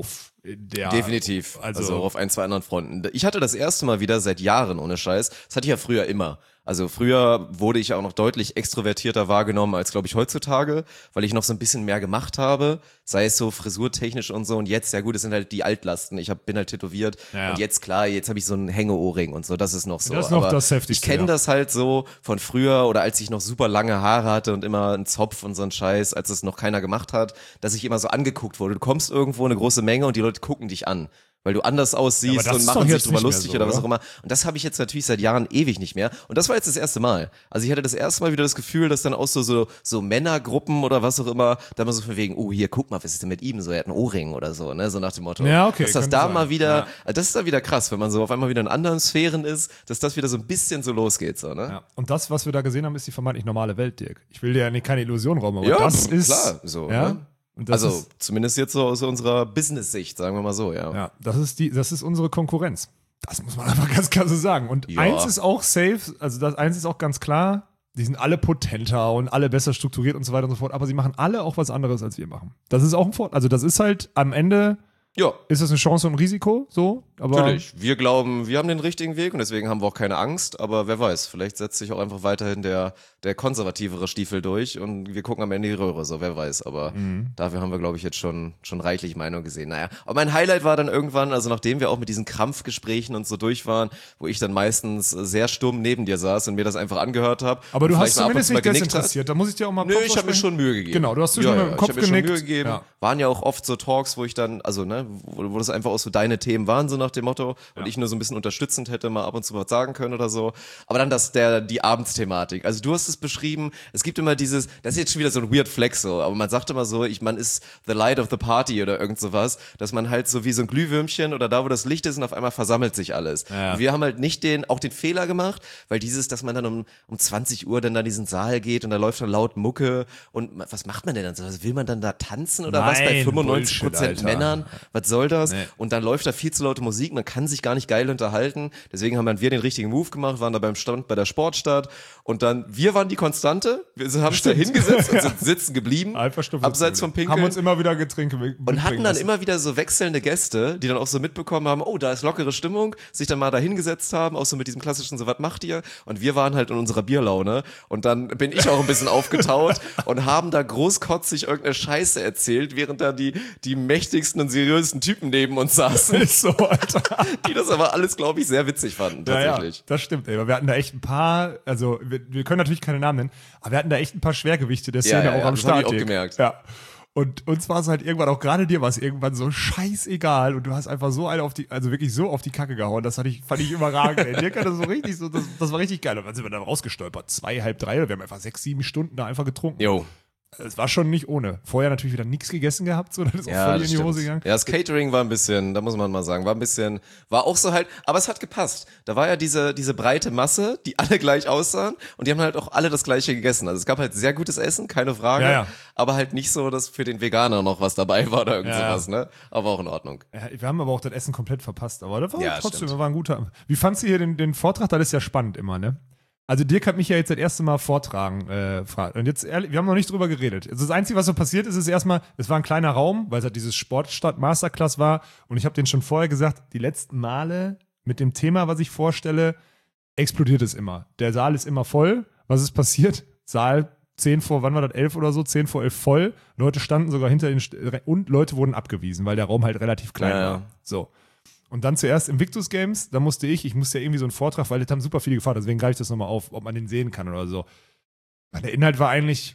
Der, Definitiv. Also, also auf ein, zwei anderen Fronten. Ich hatte das erste Mal wieder seit Jahren ohne Scheiß. Das hatte ich ja früher immer. Also früher wurde ich auch noch deutlich extrovertierter wahrgenommen als, glaube ich, heutzutage, weil ich noch so ein bisschen mehr gemacht habe, sei es so frisurtechnisch und so. Und jetzt, ja gut, es sind halt die Altlasten. Ich hab, bin halt tätowiert ja. und jetzt, klar, jetzt habe ich so einen Hängeohrring und so, das ist noch so. Das ist noch Aber das Heftigste, ich kenne ja. das halt so von früher oder als ich noch super lange Haare hatte und immer einen Zopf und so einen Scheiß, als es noch keiner gemacht hat, dass ich immer so angeguckt wurde. Du kommst irgendwo in eine große Menge und die Leute gucken dich an. Weil du anders aussiehst ja, und machen sich drüber lustig so, oder was auch immer. Und das habe ich jetzt natürlich seit Jahren ewig nicht mehr. Und das war jetzt das erste Mal. Also ich hatte das erste Mal wieder das Gefühl, dass dann auch so, so, so Männergruppen oder was auch immer, da mal so von wegen, oh hier, guck mal, was ist denn mit ihm? So, er hat einen Ohrring oder so, ne? So nach dem Motto. Ja, okay. Dass das da sein. mal wieder, ja. also das ist dann wieder krass, wenn man so auf einmal wieder in anderen Sphären ist, dass das wieder so ein bisschen so losgeht, so, ne? Ja. Und das, was wir da gesehen haben, ist die vermeintlich normale Welt, Dirk. Ich will dir ja nicht keine Illusion rauben, aber Ja, das ist. klar, so, ja, ne? Und das Also ist, zumindest jetzt so aus unserer Business-Sicht, sagen wir mal so, ja. ja, das ist die, das ist unsere Konkurrenz. Das muss man einfach ganz klar so sagen. Und Ja. eins ist auch safe, also das eins ist auch ganz klar, die sind alle potenter und alle besser strukturiert und so weiter und so fort, aber sie machen alle auch was anderes, als wir machen. Das ist auch ein Vorteil. Also das ist halt am Ende, Ja. ist das eine Chance und ein Risiko, so, aber Natürlich. Wir glauben, wir haben den richtigen Weg und deswegen haben wir auch keine Angst. Aber wer weiß, vielleicht setzt sich auch einfach weiterhin der, der konservativere Stiefel durch und wir gucken am Ende die Röhre, so wer weiß. Aber Mhm. dafür haben wir, glaube ich, jetzt schon, schon reichlich Meinung gesehen. Naja, aber mein Highlight war dann irgendwann, also nachdem wir auch mit diesen Krampfgesprächen und so durch waren, wo ich dann meistens sehr stumm neben dir saß und mir das einfach angehört habe. aber du und hast vielleicht mal ab und zumindest zu mal nicht genickt hat. desinteressiert. Da muss ich dir auch mal Nö, Kopf ich habe mir versprechen. schon Mühe gegeben. Genau, du hast zwischendurch ja, mit dem ja, Kopf ich hab mir schon genickt. Mühe gegeben. Ja. Waren ja auch oft so Talks, wo ich dann, also ne, wo, wo das einfach auch so deine Themen waren, so nach dem Motto, und ich nur so ein bisschen unterstützend hätte mal ab und zu was sagen können oder so. Aber dann das, der, die Abendsthematik. Also du hast es beschrieben, es gibt immer dieses, das ist jetzt schon wieder so ein weird Flex so, aber man sagt immer so, ich, man ist the light of the party oder irgend sowas, dass man halt so wie so ein Glühwürmchen oder da, wo das Licht ist und auf einmal versammelt sich alles. Ja. Und wir haben halt nicht den, auch den Fehler gemacht, weil dieses, dass man dann um, um zwanzig Uhr dann da in diesen Saal geht und da läuft dann laut Mucke und was macht man denn dann so? Also will man dann da tanzen oder was bei Nein, fünfundneunzig Prozent Bullshit, Alter. Männern? Was soll das? Nee. Und dann läuft da viel zu laute Musik, man kann sich gar nicht geil unterhalten. Deswegen haben dann wir den richtigen Move gemacht, waren da beim Stand bei der Sportstadt und dann, wir waren die Konstante, wir haben uns da hingesetzt und sind sitzen geblieben, Einfach stumpf abseits vom Pinkeln. Haben uns immer wieder Getränke mit, Und hatten dann immer wieder so wechselnde Gäste, die dann auch so mitbekommen haben, oh, da ist lockere Stimmung, sich dann mal da hingesetzt haben, auch so mit diesem klassischen, so was macht ihr? Und wir waren halt in unserer Bierlaune und dann bin ich auch ein bisschen aufgetaut und haben da großkotzig irgendeine Scheiße erzählt, während da die, die mächtigsten und seriösesten Typen neben uns saßen. Ist so, Alter. Die das aber alles, glaube ich, sehr witzig fanden, tatsächlich. Ja, ja, das stimmt, ey. Wir hatten da echt ein paar, also wir, wir können natürlich keine Namen nennen, aber wir hatten da echt ein paar Schwergewichte der Szene Ja, ja, auch ja, am das Start. hab ich auch Dirk. gemerkt. Ja. Und uns war es halt irgendwann, auch gerade dir war es irgendwann so scheißegal und du hast einfach so eine auf die, also wirklich so auf die Kacke gehauen, das fand ich, fand ich überragend, ey. Dirk hatte so richtig, so, das, das war richtig geil. Und dann sind wir da rausgestolpert, zwei, halb drei, wir haben einfach sechs, sieben Stunden da einfach getrunken. Jo. Es war schon nicht ohne. Vorher natürlich wieder nichts gegessen gehabt, so, das ist auch Ja, völlig das in die Hose stimmt. gegangen. Ja, das Catering war ein bisschen, da muss man mal sagen, war ein bisschen, war auch so halt, aber es hat gepasst. Da war ja diese, diese breite Masse, die alle gleich aussahen und die haben halt auch alle das Gleiche gegessen. Also es gab halt sehr gutes Essen, keine Frage, Ja, ja. aber halt nicht so, dass für den Veganer noch was dabei war oder irgend Ja, sowas, ne? Aber auch in Ordnung. Ja, wir haben aber auch das Essen komplett verpasst, aber das war Ja, trotzdem, stimmt. das war ein guter. Wie fandst du hier den, den Vortrag? Das ist ja spannend immer, ne? Also Dirk hat mich ja jetzt das erste Mal vortragen äh, fragen. Und jetzt ehrlich, wir haben noch nicht drüber geredet. Also das Einzige, was so passiert ist, ist erstmal, es war ein kleiner Raum, weil es halt dieses Sportstadt Masterclass war. Und ich habe denen schon vorher gesagt, die letzten Male mit dem Thema, was ich vorstelle, explodiert es immer. Der Saal ist immer voll. Was ist passiert? Saal zehn vor, wann war das, elf oder so? zehn vor elf voll. Leute standen sogar hinter den St- und Leute wurden abgewiesen, weil der Raum halt relativ klein Ja, ja. war. So. Und dann zuerst im Victus Games, da musste ich, ich musste ja irgendwie so einen Vortrag, weil das haben super viele gefragt, deswegen greife ich das nochmal auf, ob man den sehen kann oder so. Weil der Inhalt war eigentlich,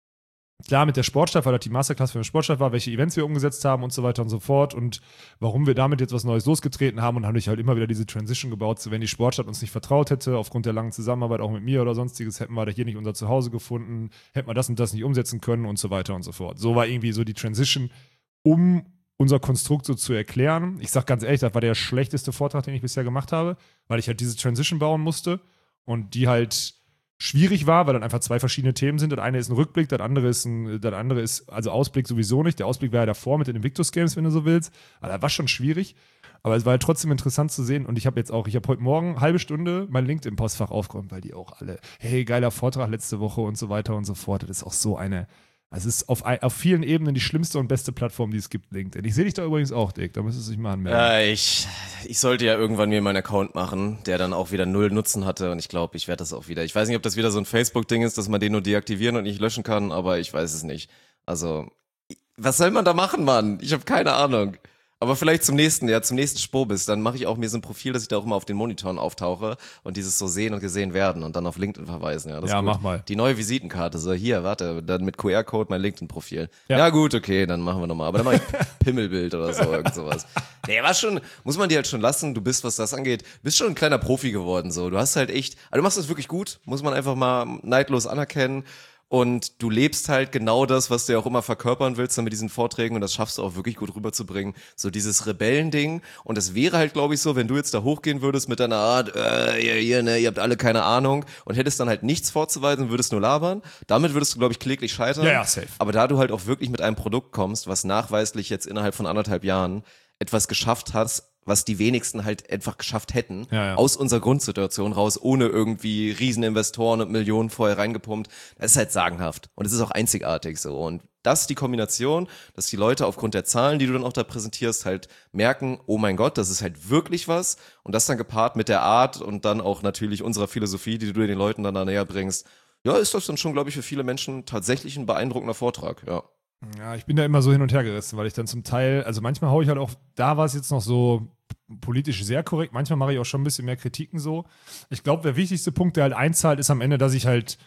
klar mit der Sportstadt, weil das die Masterclass für eine Sportstadt war, welche Events wir umgesetzt haben und so weiter und so fort und warum wir damit jetzt was Neues losgetreten haben und haben durch halt immer wieder diese Transition gebaut, so wenn die Sportstadt uns nicht vertraut hätte, aufgrund der langen Zusammenarbeit auch mit mir oder sonstiges, hätten wir da hier nicht unser Zuhause gefunden, hätten wir das und das nicht umsetzen können und so weiter und so fort. So war irgendwie so die Transition, um unser Konstrukt so zu erklären. Ich sag ganz ehrlich, das war der schlechteste Vortrag, den ich bisher gemacht habe, weil ich halt diese Transition bauen musste und die halt schwierig war, weil dann einfach zwei verschiedene Themen sind. Das eine ist ein Rückblick, das andere ist ein, das andere ist, also Ausblick sowieso nicht. Der Ausblick war ja davor mit den Invictus Games, wenn du so willst. Aber das war schon schwierig. Aber es war halt trotzdem interessant zu sehen. Und ich habe jetzt auch, ich habe heute Morgen eine halbe Stunde mein LinkedIn-Postfach aufgeräumt, weil die auch alle, hey, geiler Vortrag letzte Woche und so weiter und so fort. Das ist auch so eine, Es ist auf, auf vielen Ebenen die schlimmste und beste Plattform, die es gibt, LinkedIn. Ich sehe dich da übrigens auch, Dick. Da müsstest du dich mal anmelden. Ja, ich, ich sollte ja irgendwann mir meinen Account machen, der dann auch wieder null Nutzen hatte. Und ich glaube, ich werde das auch wieder. Ich weiß nicht, ob das wieder so ein Facebook-Ding ist, dass man den nur deaktivieren und nicht löschen kann, aber ich weiß es nicht. Also, was soll man da machen, Mann? Ich habe keine Ahnung. Aber vielleicht zum nächsten, ja, zum nächsten Spobis, dann mache ich auch mir so ein Profil, dass ich da auch immer auf den Monitoren auftauche und dieses so sehen und gesehen werden und dann auf LinkedIn verweisen. Ja, das Ja, ist gut. mach mal. Die neue Visitenkarte, so hier, warte, dann mit Q R-Code mein LinkedIn-Profil. Ja. Ja. gut, okay, dann machen wir nochmal. Aber dann mache ich Pimmelbild oder so, irgend sowas. Nee, war schon, muss man dir halt schon lassen, du bist, was das angeht, bist schon ein kleiner Profi geworden, so. Du hast halt echt, also du machst das wirklich gut, muss man einfach mal neidlos anerkennen. Und du lebst halt genau das, was du ja auch immer verkörpern willst dann mit diesen Vorträgen und das schaffst du auch wirklich gut rüberzubringen. So dieses Rebellending und es wäre halt, glaube ich, so, wenn du jetzt da hochgehen würdest mit deiner Art, äh, ihr, ihr, ne, ihr habt alle keine Ahnung und hättest dann halt nichts vorzuweisen, würdest nur labern. Damit würdest du, glaube ich, kläglich scheitern. Ja, ja, safe. Aber da du halt auch wirklich mit einem Produkt kommst, was nachweislich jetzt innerhalb von anderthalb Jahren etwas geschafft hast, was die wenigsten halt einfach geschafft hätten, Ja, ja. aus unserer Grundsituation raus, ohne irgendwie Rieseninvestoren und Millionen vorher reingepumpt. Das ist halt sagenhaft. Und es ist auch einzigartig so. Und das die Kombination, dass die Leute aufgrund der Zahlen, die du dann auch da präsentierst, halt merken, oh mein Gott, das ist halt wirklich was. Und das dann gepaart mit der Art und dann auch natürlich unserer Philosophie, die du den Leuten dann da näher bringst. Ja, ist das dann schon, glaube ich, für viele Menschen tatsächlich ein beeindruckender Vortrag, ja. Ja, ich bin da immer so hin und her gerissen, weil ich dann zum Teil, also manchmal haue ich halt auch, da war es jetzt noch so politisch sehr korrekt, manchmal mache ich auch schon ein bisschen mehr Kritiken so. Ich glaube, der wichtigste Punkt, der halt einzahlt, ist am Ende, dass ich halt,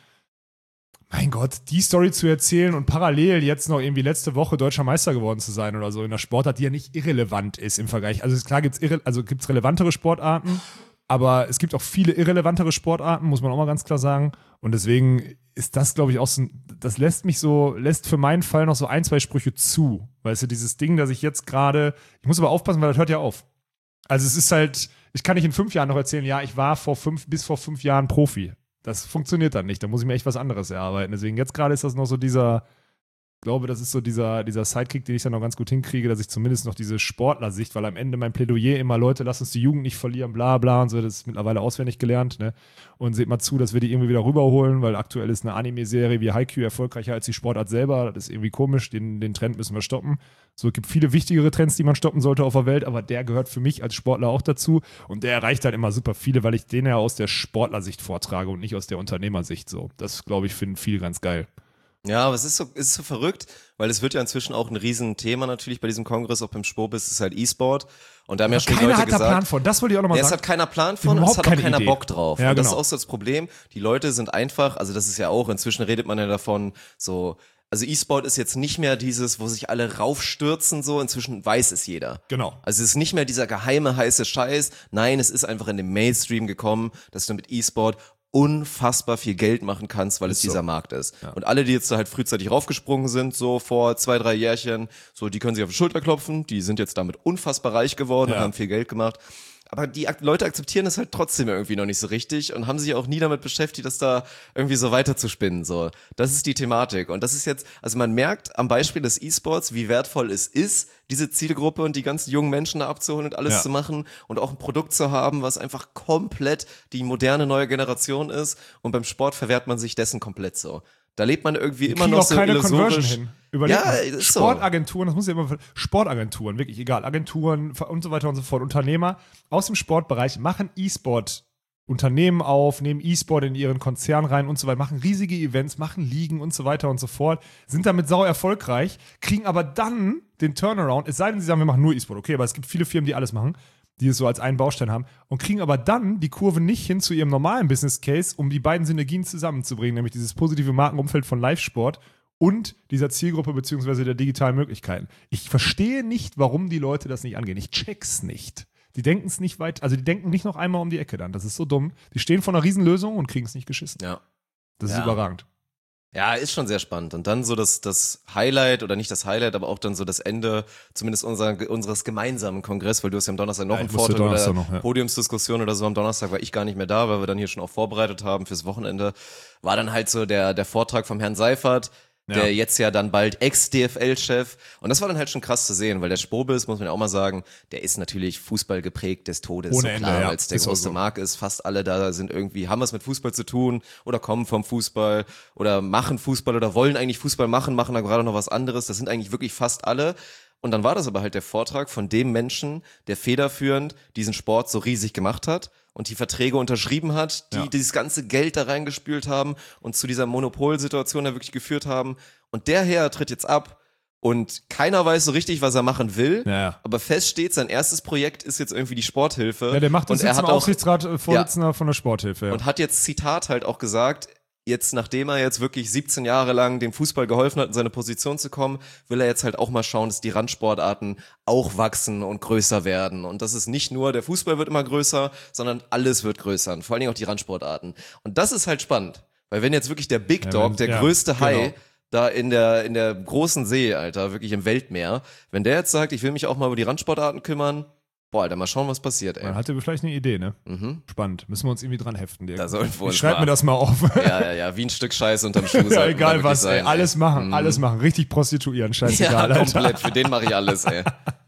mein Gott, die Story zu erzählen und parallel jetzt noch irgendwie letzte Woche deutscher Meister geworden zu sein oder so in der Sportart, die ja nicht irrelevant ist im Vergleich. Also klar gibt's irre, also gibt's relevantere Sportarten, aber es gibt auch viele irrelevantere Sportarten, muss man auch mal ganz klar sagen. Und deswegen ist das, glaube ich, auch so, das lässt mich so, lässt für meinen Fall noch so ein, zwei Sprüche zu. Weißt du, dieses Ding, dass ich jetzt gerade, ich muss aber aufpassen, weil das hört ja auf. Also es ist halt, ich kann nicht in fünf Jahren noch erzählen, ja, ich war vor fünf, bis vor fünf Jahren Profi. Das funktioniert dann nicht, da muss ich mir echt was anderes erarbeiten. Deswegen jetzt gerade ist das noch so dieser, ich glaube, das ist so dieser, dieser Sidekick, den ich dann noch ganz gut hinkriege, dass ich zumindest noch diese Sportlersicht, weil am Ende mein Plädoyer immer, Leute, lasst uns die Jugend nicht verlieren, bla bla und so, das ist mittlerweile auswendig gelernt, ne? Und seht mal zu, dass wir die irgendwie wieder rüberholen, weil aktuell ist eine Anime-Serie wie Haikyuu erfolgreicher als die Sportart selber, das ist irgendwie komisch, den, den Trend müssen wir stoppen. So, es gibt viele wichtigere Trends, die man stoppen sollte auf der Welt, aber der gehört für mich als Sportler auch dazu und der erreicht halt immer super viele, weil ich den ja aus der Sportlersicht vortrage und nicht aus der Unternehmersicht so. Das, glaube ich, finden viele ganz geil. Ja, aber es ist so, es ist so verrückt, weil es wird ja inzwischen auch ein Riesenthema natürlich bei diesem Kongress, auch beim Spobis, ist halt E-Sport. Und da haben ja schon die Keiner Leute hat da gesagt, Plan von, das wollte ich auch nochmal ja, es sagen. hat keiner Plan Die haben von, es überhaupt hat auch keine keiner Idee. Bock drauf. Ja, und das genau. ist auch so das Problem. Die Leute sind einfach, also das ist ja auch, inzwischen redet man ja davon, so, also E-Sport ist jetzt nicht mehr dieses, wo sich alle raufstürzen, so, inzwischen weiß es jeder. Genau. Also es ist nicht mehr dieser geheime, heiße Scheiß. Nein, es ist einfach in den Mainstream gekommen, dass du mit E-Sport unfassbar viel Geld machen kannst, weil es so. dieser Markt ist. Ja. Und alle, die jetzt da halt frühzeitig raufgesprungen sind, so vor zwei, drei Jährchen, so, die können sich auf die Schulter klopfen, die sind jetzt damit unfassbar reich geworden Ja. und haben viel Geld gemacht. Aber die Ak- Leute akzeptieren es halt trotzdem irgendwie noch nicht so richtig und haben sich auch nie damit beschäftigt, das da irgendwie so weiter zu spinnen, so. Das ist die Thematik. Und das ist jetzt, also man merkt am Beispiel des E-Sports, wie wertvoll es ist, diese Zielgruppe und die ganzen jungen Menschen da abzuholen und alles Ja. zu machen und auch ein Produkt zu haben, was einfach komplett die moderne neue Generation ist. Und beim Sport verwehrt man sich dessen komplett so. Da lebt man irgendwie immer kriegen noch auch so keine Conversion illusorisch. hin. Überleg Ja, mal. ist so. Sportagenturen, das muss ich immer, Sportagenturen, wirklich egal, Agenturen und so weiter und so fort, Unternehmer aus dem Sportbereich machen E-Sport Unternehmen auf, nehmen E-Sport in ihren Konzern rein und so weiter, machen riesige Events, machen Ligen und so weiter und so fort, sind damit sau erfolgreich, kriegen aber dann den Turnaround, es sei denn, sie sagen, wir machen nur E-Sport, okay, aber es gibt viele Firmen, die alles machen, die es so als einen Baustein haben und kriegen aber dann die Kurve nicht hin zu ihrem normalen Business Case, um die beiden Synergien zusammenzubringen, nämlich dieses positive Markenumfeld von Live-Sport und dieser Zielgruppe beziehungsweise der digitalen Möglichkeiten. Ich verstehe nicht, warum die Leute das nicht angehen. Ich check's nicht. Die denken es nicht weit, also die denken nicht noch einmal um die Ecke dann. Das ist so dumm. Die stehen vor einer Riesenlösung und kriegen es nicht geschissen. Ja. Das ist Ja. überragend. Ja, ist schon sehr spannend. Und dann so das, das Highlight, oder nicht das Highlight, aber auch dann so das Ende, zumindest unser, unseres gemeinsamen Kongress, weil du hast ja am Donnerstag noch Ja, einen ich musste Vortrag oder Donnerstag noch, ja. Podiumsdiskussion oder so. Am Donnerstag war ich gar nicht mehr da, weil wir dann hier schon auch vorbereitet haben fürs Wochenende. War dann halt so der, der Vortrag vom Herrn Seifert, der Ja. jetzt ja dann bald Ex-D F L-Chef. Und das war dann halt schon krass zu sehen, weil der Strobel, muss man ja auch mal sagen, der ist natürlich Fußball geprägt des Todes. Ohne so Ende, klar, ja. weil es der Ist auch größte so. Markt ist. Fast alle da sind irgendwie, haben was mit Fußball zu tun oder kommen vom Fußball oder machen Fußball oder wollen eigentlich Fußball machen, machen da gerade noch was anderes. Das sind eigentlich wirklich fast alle. Und dann war das aber halt der Vortrag von dem Menschen, der federführend diesen Sport so riesig gemacht hat und die Verträge unterschrieben hat, die Ja. dieses ganze Geld da reingespült haben und zu dieser Monopolsituation da wirklich geführt haben. Und der Herr tritt jetzt ab und keiner weiß so richtig, was er machen will. Ja, ja. Aber fest steht, sein erstes Projekt ist jetzt irgendwie die Sporthilfe. Ja, der macht das und er jetzt hat im auch Aufsichtsrat äh, Vorsitzender von der Sporthilfe. Ja. und hat jetzt Zitat halt auch gesagt, jetzt nachdem er jetzt wirklich siebzehn Jahre lang dem Fußball geholfen hat, in seine Position zu kommen, will er jetzt halt auch mal schauen, dass die Randsportarten auch wachsen und größer werden. Und das ist nicht nur, der Fußball wird immer größer, sondern alles wird größer. Und vor allen Dingen auch die Randsportarten. Und das ist halt spannend. Weil wenn jetzt wirklich der Big Ja, Dog, wenn- der ja, größte Hai, genau. da in der, in der großen See, Alter, wirklich im Weltmeer, wenn der jetzt sagt, ich will mich auch mal über die Randsportarten kümmern, boah, Alter, mal schauen, was passiert, ey. Man hatte vielleicht eine Idee, ne? Mhm. Spannend. Müssen wir uns irgendwie dran heften, Dirk. Da sollten wir uns Ich schreib mal- mir das mal auf. Ja, ja, ja, wie ein Stück Scheiße unterm Schuh. Ja, sollten wir egal wirklich was, sein, ey. Alles machen, Mhm. alles machen. Richtig prostituieren, Ja, scheißegal, Alter. komplett. Für den mache ich alles, ey.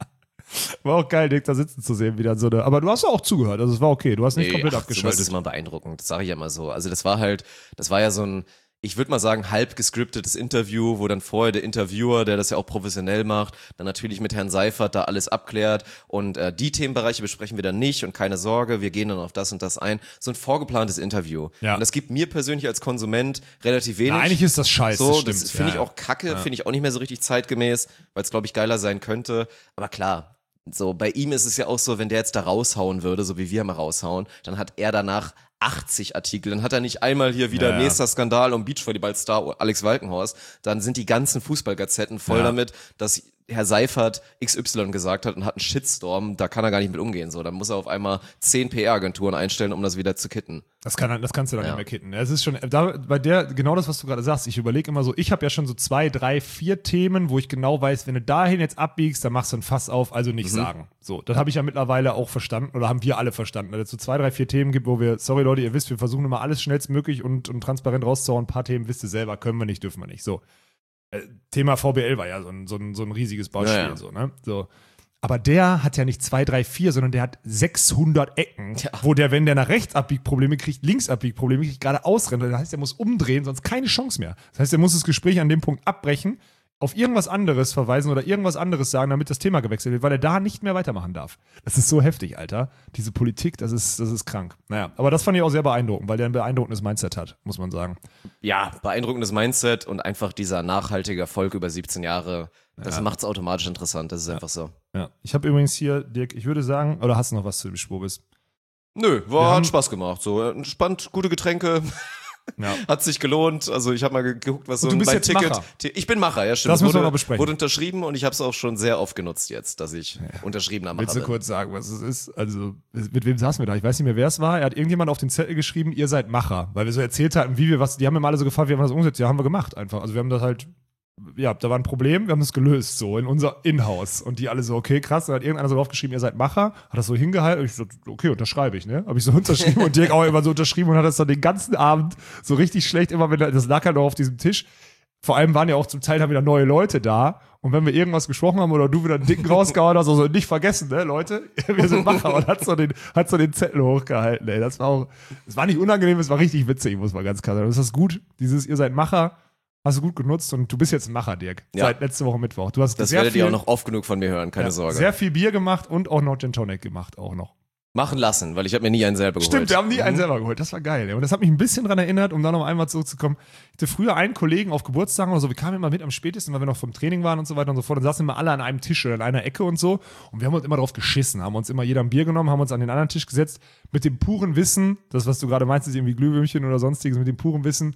War auch geil, Dirk da sitzen zu sehen, wieder so eine. Aber du hast auch zugehört, also es war okay. Du hast nicht Nee, komplett ach, sowas abgeschaltet. ist immer beeindruckend, das sage ich ja immer so. Also das war halt, das war ja so ein, ich würde mal sagen, halb gescriptetes Interview, wo dann vorher der Interviewer, der das ja auch professionell macht, dann natürlich mit Herrn Seifert da alles abklärt und äh, die Themenbereiche besprechen wir dann nicht und keine Sorge, wir gehen dann auf das und das ein. So ein vorgeplantes Interview. Ja. Und das gibt mir persönlich als Konsument relativ wenig. Na, eigentlich ist das scheiße, So, das das stimmt. finde ich Ja, auch kacke, ja. finde ich auch nicht mehr so richtig zeitgemäß, weil es, glaube ich, geiler sein könnte. Aber klar, so bei ihm ist es ja auch so, wenn der jetzt da raushauen würde, so wie wir mal raushauen, dann hat er danach achtzig Artikel. Dann hat er nicht einmal hier wieder Ja, ja. nächster Skandal um Beachvolleyball-Star Alex Walkenhorst. Dann sind die ganzen Fußballgazetten voll Ja. damit, dass Herr Seifert X Y gesagt hat und hat einen Shitstorm. Da kann er gar nicht mit umgehen. So, dann muss er auf einmal zehn P R-Agenturen einstellen, um das wieder zu kitten. Das, kann, das kannst du dann Ja. nicht mehr kitten. Es ist schon, da, bei der, genau das, was du gerade sagst, ich überlege immer so, ich habe ja schon so zwei, drei, vier Themen, wo ich genau weiß, wenn du dahin jetzt abbiegst, dann machst du ein Fass auf, also nicht sagen. So, das habe ich ja mittlerweile auch verstanden, oder haben wir alle verstanden, dass es so zwei, drei, vier Themen gibt, wo wir, sorry Leute, ihr wisst, wir versuchen immer alles schnellstmöglich und, und transparent rauszuhauen. Ein paar Themen wisst ihr selber, können wir nicht, dürfen wir nicht. So. Äh, Thema V B L war ja so ein, so ein, so ein riesiges Beispiel. Ja, ja. So, ne? So. Aber der hat ja nicht zwei, drei, vier, sondern der hat sechshundert Ecken, Ja. wo der, wenn der nach rechts abbiegt, Probleme kriegt, links abbiegt, Probleme kriegt, gerade ausrennt. Das heißt, der muss umdrehen, sonst keine Chance mehr. Das heißt, er muss das Gespräch an dem Punkt abbrechen, auf irgendwas anderes verweisen oder irgendwas anderes sagen, damit das Thema gewechselt wird, weil er da nicht mehr weitermachen darf. Das ist so heftig, Alter. Diese Politik, das ist, das ist krank. Naja, aber das fand ich auch sehr beeindruckend, weil der ein beeindruckendes Mindset hat, muss man sagen. Ja, beeindruckendes Mindset und einfach dieser nachhaltige Erfolg über siebzehn Jahre. Das Ja. macht es automatisch interessant. Das ist einfach so. Ja. Ich habe übrigens hier, Dirk, ich würde sagen, oder hast du noch was zu dem Schwurbis? Nö, Wir war, haben- hat Spaß gemacht. So entspannt, gute Getränke. Ja. Hat sich gelohnt. Also ich habe mal geguckt, was so Und du ein bist mein jetzt Ticket. Macher. Ti- Ich bin Macher, ja stimmt. Das müssen wir wurde, noch besprechen. Wurde unterschrieben und ich habe es auch schon sehr oft genutzt jetzt, dass ich unterschriebener Macher Willst du bin. kurz sagen, was es ist? Also, mit wem saßen wir da? Ich weiß nicht mehr, wer es war. Er hat irgendjemand auf den Zettel geschrieben, ihr seid Macher. Weil wir so erzählt hatten, wie wir was, die haben immer alle so gefragt, wie haben wir das umgesetzt? Ja, haben wir gemacht einfach. Also wir haben das halt, ja, da war ein Problem, wir haben das gelöst, so in unser Inhouse. Und die alle so, okay, krass. Dann hat irgendeiner so draufgeschrieben, ihr seid Macher. Hat das so hingehalten. Und ich so, okay, unterschreibe ich, ne? Habe ich so unterschrieben und Dirk auch immer so unterschrieben und hat das dann den ganzen Abend so richtig schlecht, immer wenn er, das lag halt noch auf diesem Tisch. Vor allem waren ja auch zum Teil dann wieder neue Leute da. Und wenn wir irgendwas gesprochen haben oder du wieder einen Dicken rausgehauen hast, also nicht vergessen, ne, Leute, wir sind Macher und hat so den, hat so den Zettel hochgehalten, ey. Das war auch, das war nicht unangenehm, es war richtig witzig, muss man ganz klar sagen. Das ist gut. Dieses, ihr seid Macher, hast du gut genutzt und du bist jetzt ein Macher, Dirk. Ja. Seit letzte Woche Mittwoch. Du hast Das sehr werdet viel, ihr auch noch oft genug von mir hören, keine ja, Sorge. sehr viel Bier gemacht und auch noch Gin Tonic gemacht, auch noch. Machen lassen, weil ich habe mir nie einen selber geholt. Stimmt, wir haben nie Mhm. einen selber geholt. Das war geil. Ey. Und das hat mich ein bisschen daran erinnert, um da noch einmal zurückzukommen. Ich hatte früher einen Kollegen auf Geburtstagen oder so, wir kamen immer mit am spätesten, weil wir noch vom Training waren und so weiter und so fort. Und saßen immer alle an einem Tisch oder in einer Ecke und so. Und wir haben uns immer drauf geschissen, haben uns immer jeder ein Bier genommen, haben uns an den anderen Tisch gesetzt, mit dem puren Wissen, das, was du gerade meinst, ist irgendwie Glühwürmchen oder sonstiges, mit dem puren Wissen,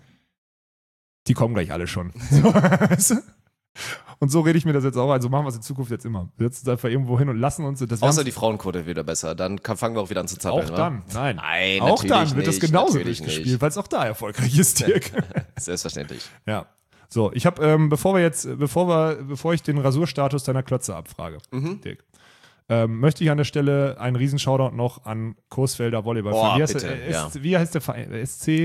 die kommen gleich alle schon. So, weißt du? Und so rede ich mir das jetzt auch, also machen wir es in Zukunft jetzt immer. Wir setzen uns einfach irgendwo hin und lassen uns das. Außer die Frauenquote wieder besser. Dann kann, fangen wir auch wieder an zu zappeln. Auch wa? dann, nein. Nein, auch natürlich dann wird das nicht, genauso natürlich durchgespielt, nicht. weil es auch da erfolgreich ist, Dirk. Selbstverständlich. Ja. So, ich habe, ähm, bevor wir jetzt, bevor wir, bevor ich den Rasurstatus deiner Klötze abfrage, Mhm. Dirk, ähm, möchte ich an der Stelle einen riesen Shoutout noch an Coesfelder Volleyball. Boah, wie, heißt bitte, der, äh, ja. S, wie heißt der Verein? S C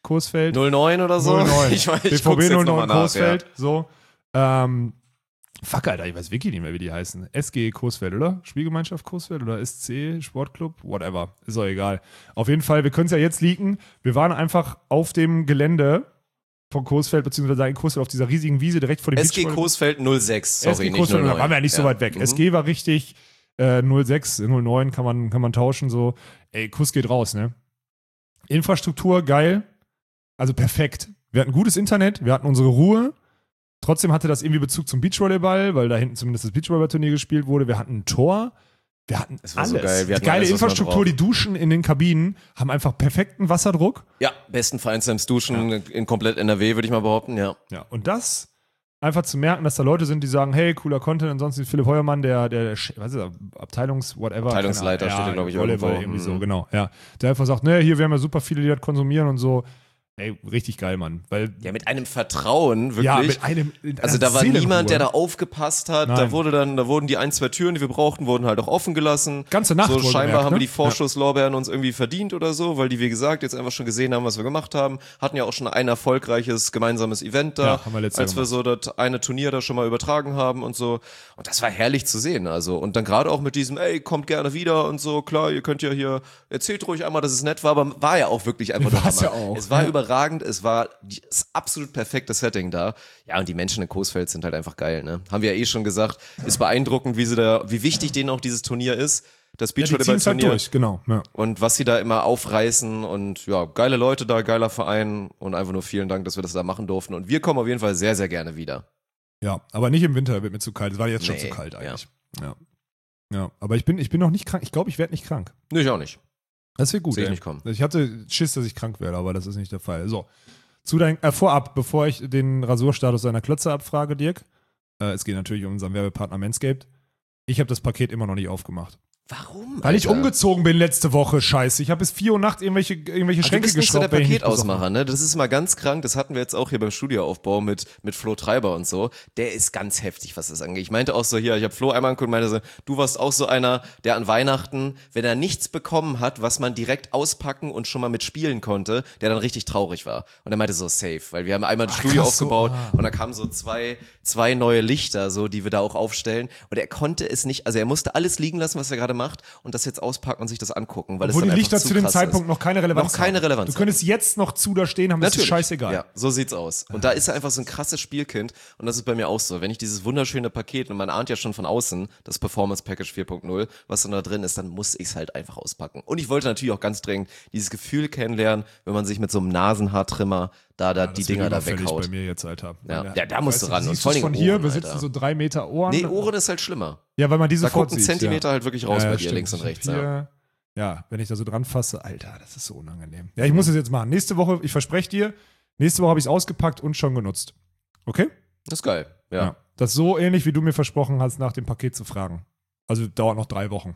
Coesfeld. null neun oder so? null neun. Ich weiß, ich B V guck's B jetzt null noch mal neun nach, Coesfeld, so. Ähm, fuck, Alter, ich weiß wirklich nicht mehr, wie die heißen. S G Coesfeld, oder? Spielgemeinschaft Coesfeld oder S C Sportclub? Whatever. Ist doch egal. Auf jeden Fall, wir können es ja jetzt leaken. Wir waren einfach auf dem Gelände von Coesfeld, beziehungsweise in Coesfeld auf dieser riesigen Wiese direkt vor dem S G Beachvolleyball- Coesfeld null sechs, sorry, S G nicht Coesfeld, null da neun. waren wir ja nicht so weit weg. Mhm. S G war richtig, äh, null sechs, null neun kann man, kann man tauschen, so. Ey, Kuss geht raus, ne? Infrastruktur, geil. Also perfekt. Wir hatten gutes Internet, wir hatten unsere Ruhe. Trotzdem hatte das irgendwie Bezug zum Beachvolleyball, weil da hinten zumindest das Beachvolleyball-Turnier gespielt wurde. Wir hatten ein Tor. Wir hatten Es war alles. so geil. Wir hatten Die geile alles, was man Infrastruktur, braucht. die Duschen in den Kabinen haben einfach perfekten Wasserdruck. Ja, besten Vereinsheims Duschen in komplett N R W, würde ich mal behaupten, ja. Ja, und das einfach zu merken, dass da Leute sind, die sagen, hey, cooler Content. Ansonsten Philipp Heuermann, der, der, der was ist er, Abteilungs-whatever. Abteilungsleiter keine Ahnung. steht da, glaub ich, Volleyball, irgendwo. irgendwie so, Mhm. genau. Ja, der einfach sagt, ne, hier, wir haben ja super viele, die das konsumieren und so. Ey, richtig geil, Mann. Weil, Ja, mit einem Vertrauen, wirklich. ja, mit einem mit Also einer da war Seelenruhe. niemand, der da aufgepasst hat. Nein. Da wurde dann, da wurden die ein, zwei Türen, die wir brauchten, wurden halt auch offen gelassen. Ganze Nacht So wohlgemerkt, scheinbar haben ne? wir die Vorschusslorbeeren uns irgendwie verdient oder so, weil die, wie gesagt, jetzt einfach schon gesehen haben, was wir gemacht haben. Hatten ja auch schon ein erfolgreiches gemeinsames Event da, Ja, haben wir letztes Jahr als wir so das eine Turnier da schon mal übertragen haben und so. Und das war herrlich zu sehen. Also, und dann gerade auch mit diesem, ey, kommt gerne wieder und so, klar, ihr könnt ja hier, erzählt ruhig einmal, dass es nett war, aber war ja auch wirklich einfach nur War's Hammer. ja auch. Es war Ja. überragend, es war die- das absolut perfekte Setting da. Ja, und die Menschen in Coesfeld sind halt einfach geil, ne? Haben wir ja eh schon gesagt, ist beeindruckend, wie sie da, wie wichtig denen auch dieses Turnier ist. Das ja, die ziehen's halt Beachvolleyball-Turnier. durch, genau. Ja. Und was sie da immer aufreißen und ja, geile Leute da, geiler Verein und einfach nur vielen Dank, dass wir das da machen durften. Und wir kommen auf jeden Fall sehr, sehr gerne wieder. ja, aber nicht im Winter, wird mir zu kalt. Es war jetzt schon Nee, zu kalt eigentlich. Ja. Ja, aber ich bin, ich bin noch nicht krank. Ich glaube, ich werde nicht krank. Nö, ich auch nicht. Das wäre gut. Sehe ich ey. nicht kommen. Ich hatte Schiss, dass ich krank werde, aber das ist nicht der Fall. So, zu dein, äh, vorab, bevor ich den Rasurstatus deiner Klötze abfrage, Dirk, äh, es geht natürlich um unseren Werbepartner Manscaped. Ich habe das Paket immer noch nicht aufgemacht. Warum? Weil ich Alter? umgezogen bin letzte Woche, scheiße. Ich habe bis vier Uhr nachts irgendwelche, irgendwelche Ach, du Schränke bist nicht so der geschraubt. wenn ich nicht Paketausmacher, ne? Das ist mal ganz krank. Das hatten wir jetzt auch hier beim Studioaufbau mit, mit Flo Treiber und so. Der ist ganz heftig, was das angeht. Ich meinte auch so hier, ich habe Flo einmal angeguckt und meinte so, du warst auch so einer, der an Weihnachten, wenn er nichts bekommen hat, was man direkt auspacken und schon mal mitspielen konnte, der dann richtig traurig war. Und er meinte so, safe. Weil wir haben einmal das Ach, Studio krass, so, aufgebaut ah. und da kamen so zwei, zwei neue Lichter, so, die wir da auch aufstellen. Und er konnte es nicht, also er musste alles liegen lassen, was er gerade macht und das jetzt auspacken und sich das angucken, weil Obwohl es die dann Lichter einfach zu zu dem krass Zeitpunkt ist. noch keine Relevanz Noch keine haben. Relevanz Du könntest jetzt noch zu da stehen haben, das ist scheißegal. Ja, so sieht's aus. Und da ist er einfach so ein krasses Spielkind. Und das ist bei mir auch so. Wenn ich dieses wunderschöne Paket, und man ahnt ja schon von außen, das Performance Package vier Punkt null, was dann da drin ist, dann muss ich's halt einfach auspacken. Und ich wollte natürlich auch ganz dringend dieses Gefühl kennenlernen, wenn man sich mit so einem Nasenhaartrimmer da, da Ja, die das Dinger wird da überfällig weghaut. bei mir jetzt, Alter. Ja. Meine- Ja, da musst weißt du ran. Und Siehst vor du's allem von hier, Ohren, wir Alter. sitzen so drei Meter Ohren. Nee, Ohren ist halt schlimmer. Ja, weil man die Da sofort guckt ein sieht, Zentimeter ja. halt wirklich raus Ja, bei dir, stimmt. links und Ich hab rechts. Ja. Hier, ja, wenn ich da so dran fasse, Alter, das ist so unangenehm. Ja, ich muss es jetzt machen. Nächste Woche, ich verspreche dir, nächste Woche habe ich es ausgepackt und schon genutzt. Okay? Das ist geil. Ja. Das ist so ähnlich, wie du mir versprochen hast, nach dem Paket zu fragen. Also dauert noch drei Wochen.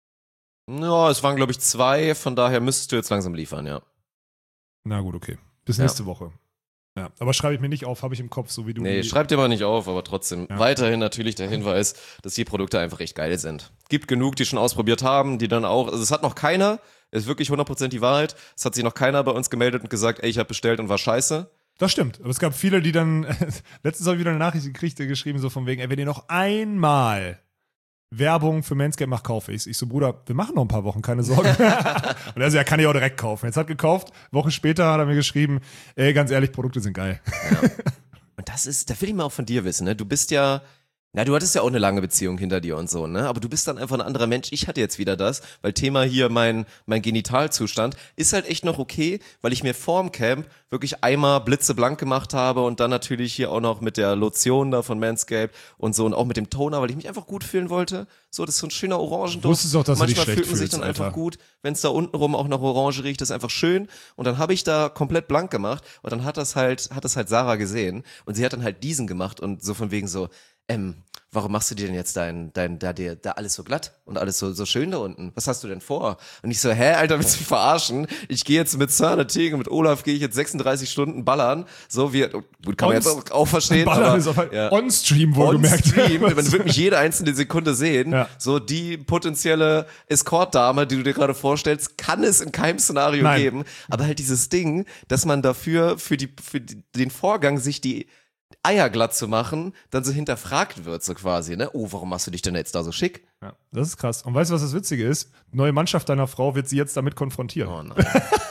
Ja, es waren, glaube ich, zwei. Von daher müsstest du jetzt langsam liefern, ja. Na gut, okay. Bis Ja. nächste Woche. Ja, aber schreibe ich mir nicht auf, habe ich im Kopf, so wie du. Nee, die- schreib dir mal nicht auf, aber trotzdem Ja. weiterhin natürlich der Hinweis, dass die Produkte einfach echt geil sind. Gibt genug, die schon ausprobiert haben, die dann auch, also es hat noch keiner, ist wirklich hundert Prozent die Wahrheit, es hat sich noch keiner bei uns gemeldet und gesagt, ey, ich habe bestellt und war scheiße. Das stimmt. Aber es gab viele, die dann, letztens habe ich wieder eine Nachricht gekriegt, die geschrieben, so von wegen, ey, wenn ihr noch einmal Werbung für Manscaped macht, kaufe ich's. Ich so, Bruder, wir machen noch ein paar Wochen, keine Sorge. Und er so, ja, kann ich auch direkt kaufen. Jetzt hat gekauft, Woche später hat er mir geschrieben, ey, ganz ehrlich, Produkte sind geil. Und das ist, da will ich mal auch von dir wissen, ne? Du bist ja, na, du hattest ja auch eine lange Beziehung hinter dir und so, ne? Aber du bist dann einfach ein anderer Mensch. Ich hatte jetzt wieder das, weil Thema hier mein, mein Genitalzustand ist halt echt noch okay, weil ich mir vorm Camp wirklich einmal blitzeblank gemacht habe und dann natürlich hier auch noch mit der Lotion da von Manscaped und so und auch mit dem Toner, weil ich mich einfach gut fühlen wollte. So, das ist so ein schöner Orangenduft. Du wusstest doch, dass du dich Manchmal schlecht fühlt man sich fühlst, dann einfach Alter. gut, wenn es da untenrum auch nach Orange riecht, das ist einfach schön. Und dann habe ich da komplett blank gemacht und dann hat das halt, hat das halt Sarah gesehen und sie hat dann halt diesen gemacht und so von wegen so, ähm, warum machst du dir denn jetzt dein, dein, da dir, da alles so glatt und alles so, so schön da unten? Was hast du denn vor? Und ich so, hä, Alter, willst du mich verarschen? Ich gehe jetzt mit Zahner Tegen, mit Olaf gehe ich jetzt sechsunddreißig Stunden ballern. So, wie, gut, kann man jetzt auch, auch verstehen. Ballern aber, ist auf halt ja. on-stream wohlgemerkt. On-stream, man wird mich jede einzelne Sekunde sehen. Ja. So, die potenzielle Escort-Dame, die du dir gerade vorstellst, kann es in keinem Szenario Nein. geben. Aber halt dieses Ding, dass man dafür, für die, für die, den Vorgang, sich die Eier glatt zu machen, dann so hinterfragt wird, so quasi, ne? Oh, warum machst du dich denn jetzt da so schick? Ja, das ist krass. Und weißt du, was das Witzige ist? Die neue Mannschaft deiner Frau wird sie jetzt damit konfrontieren. Oh nein.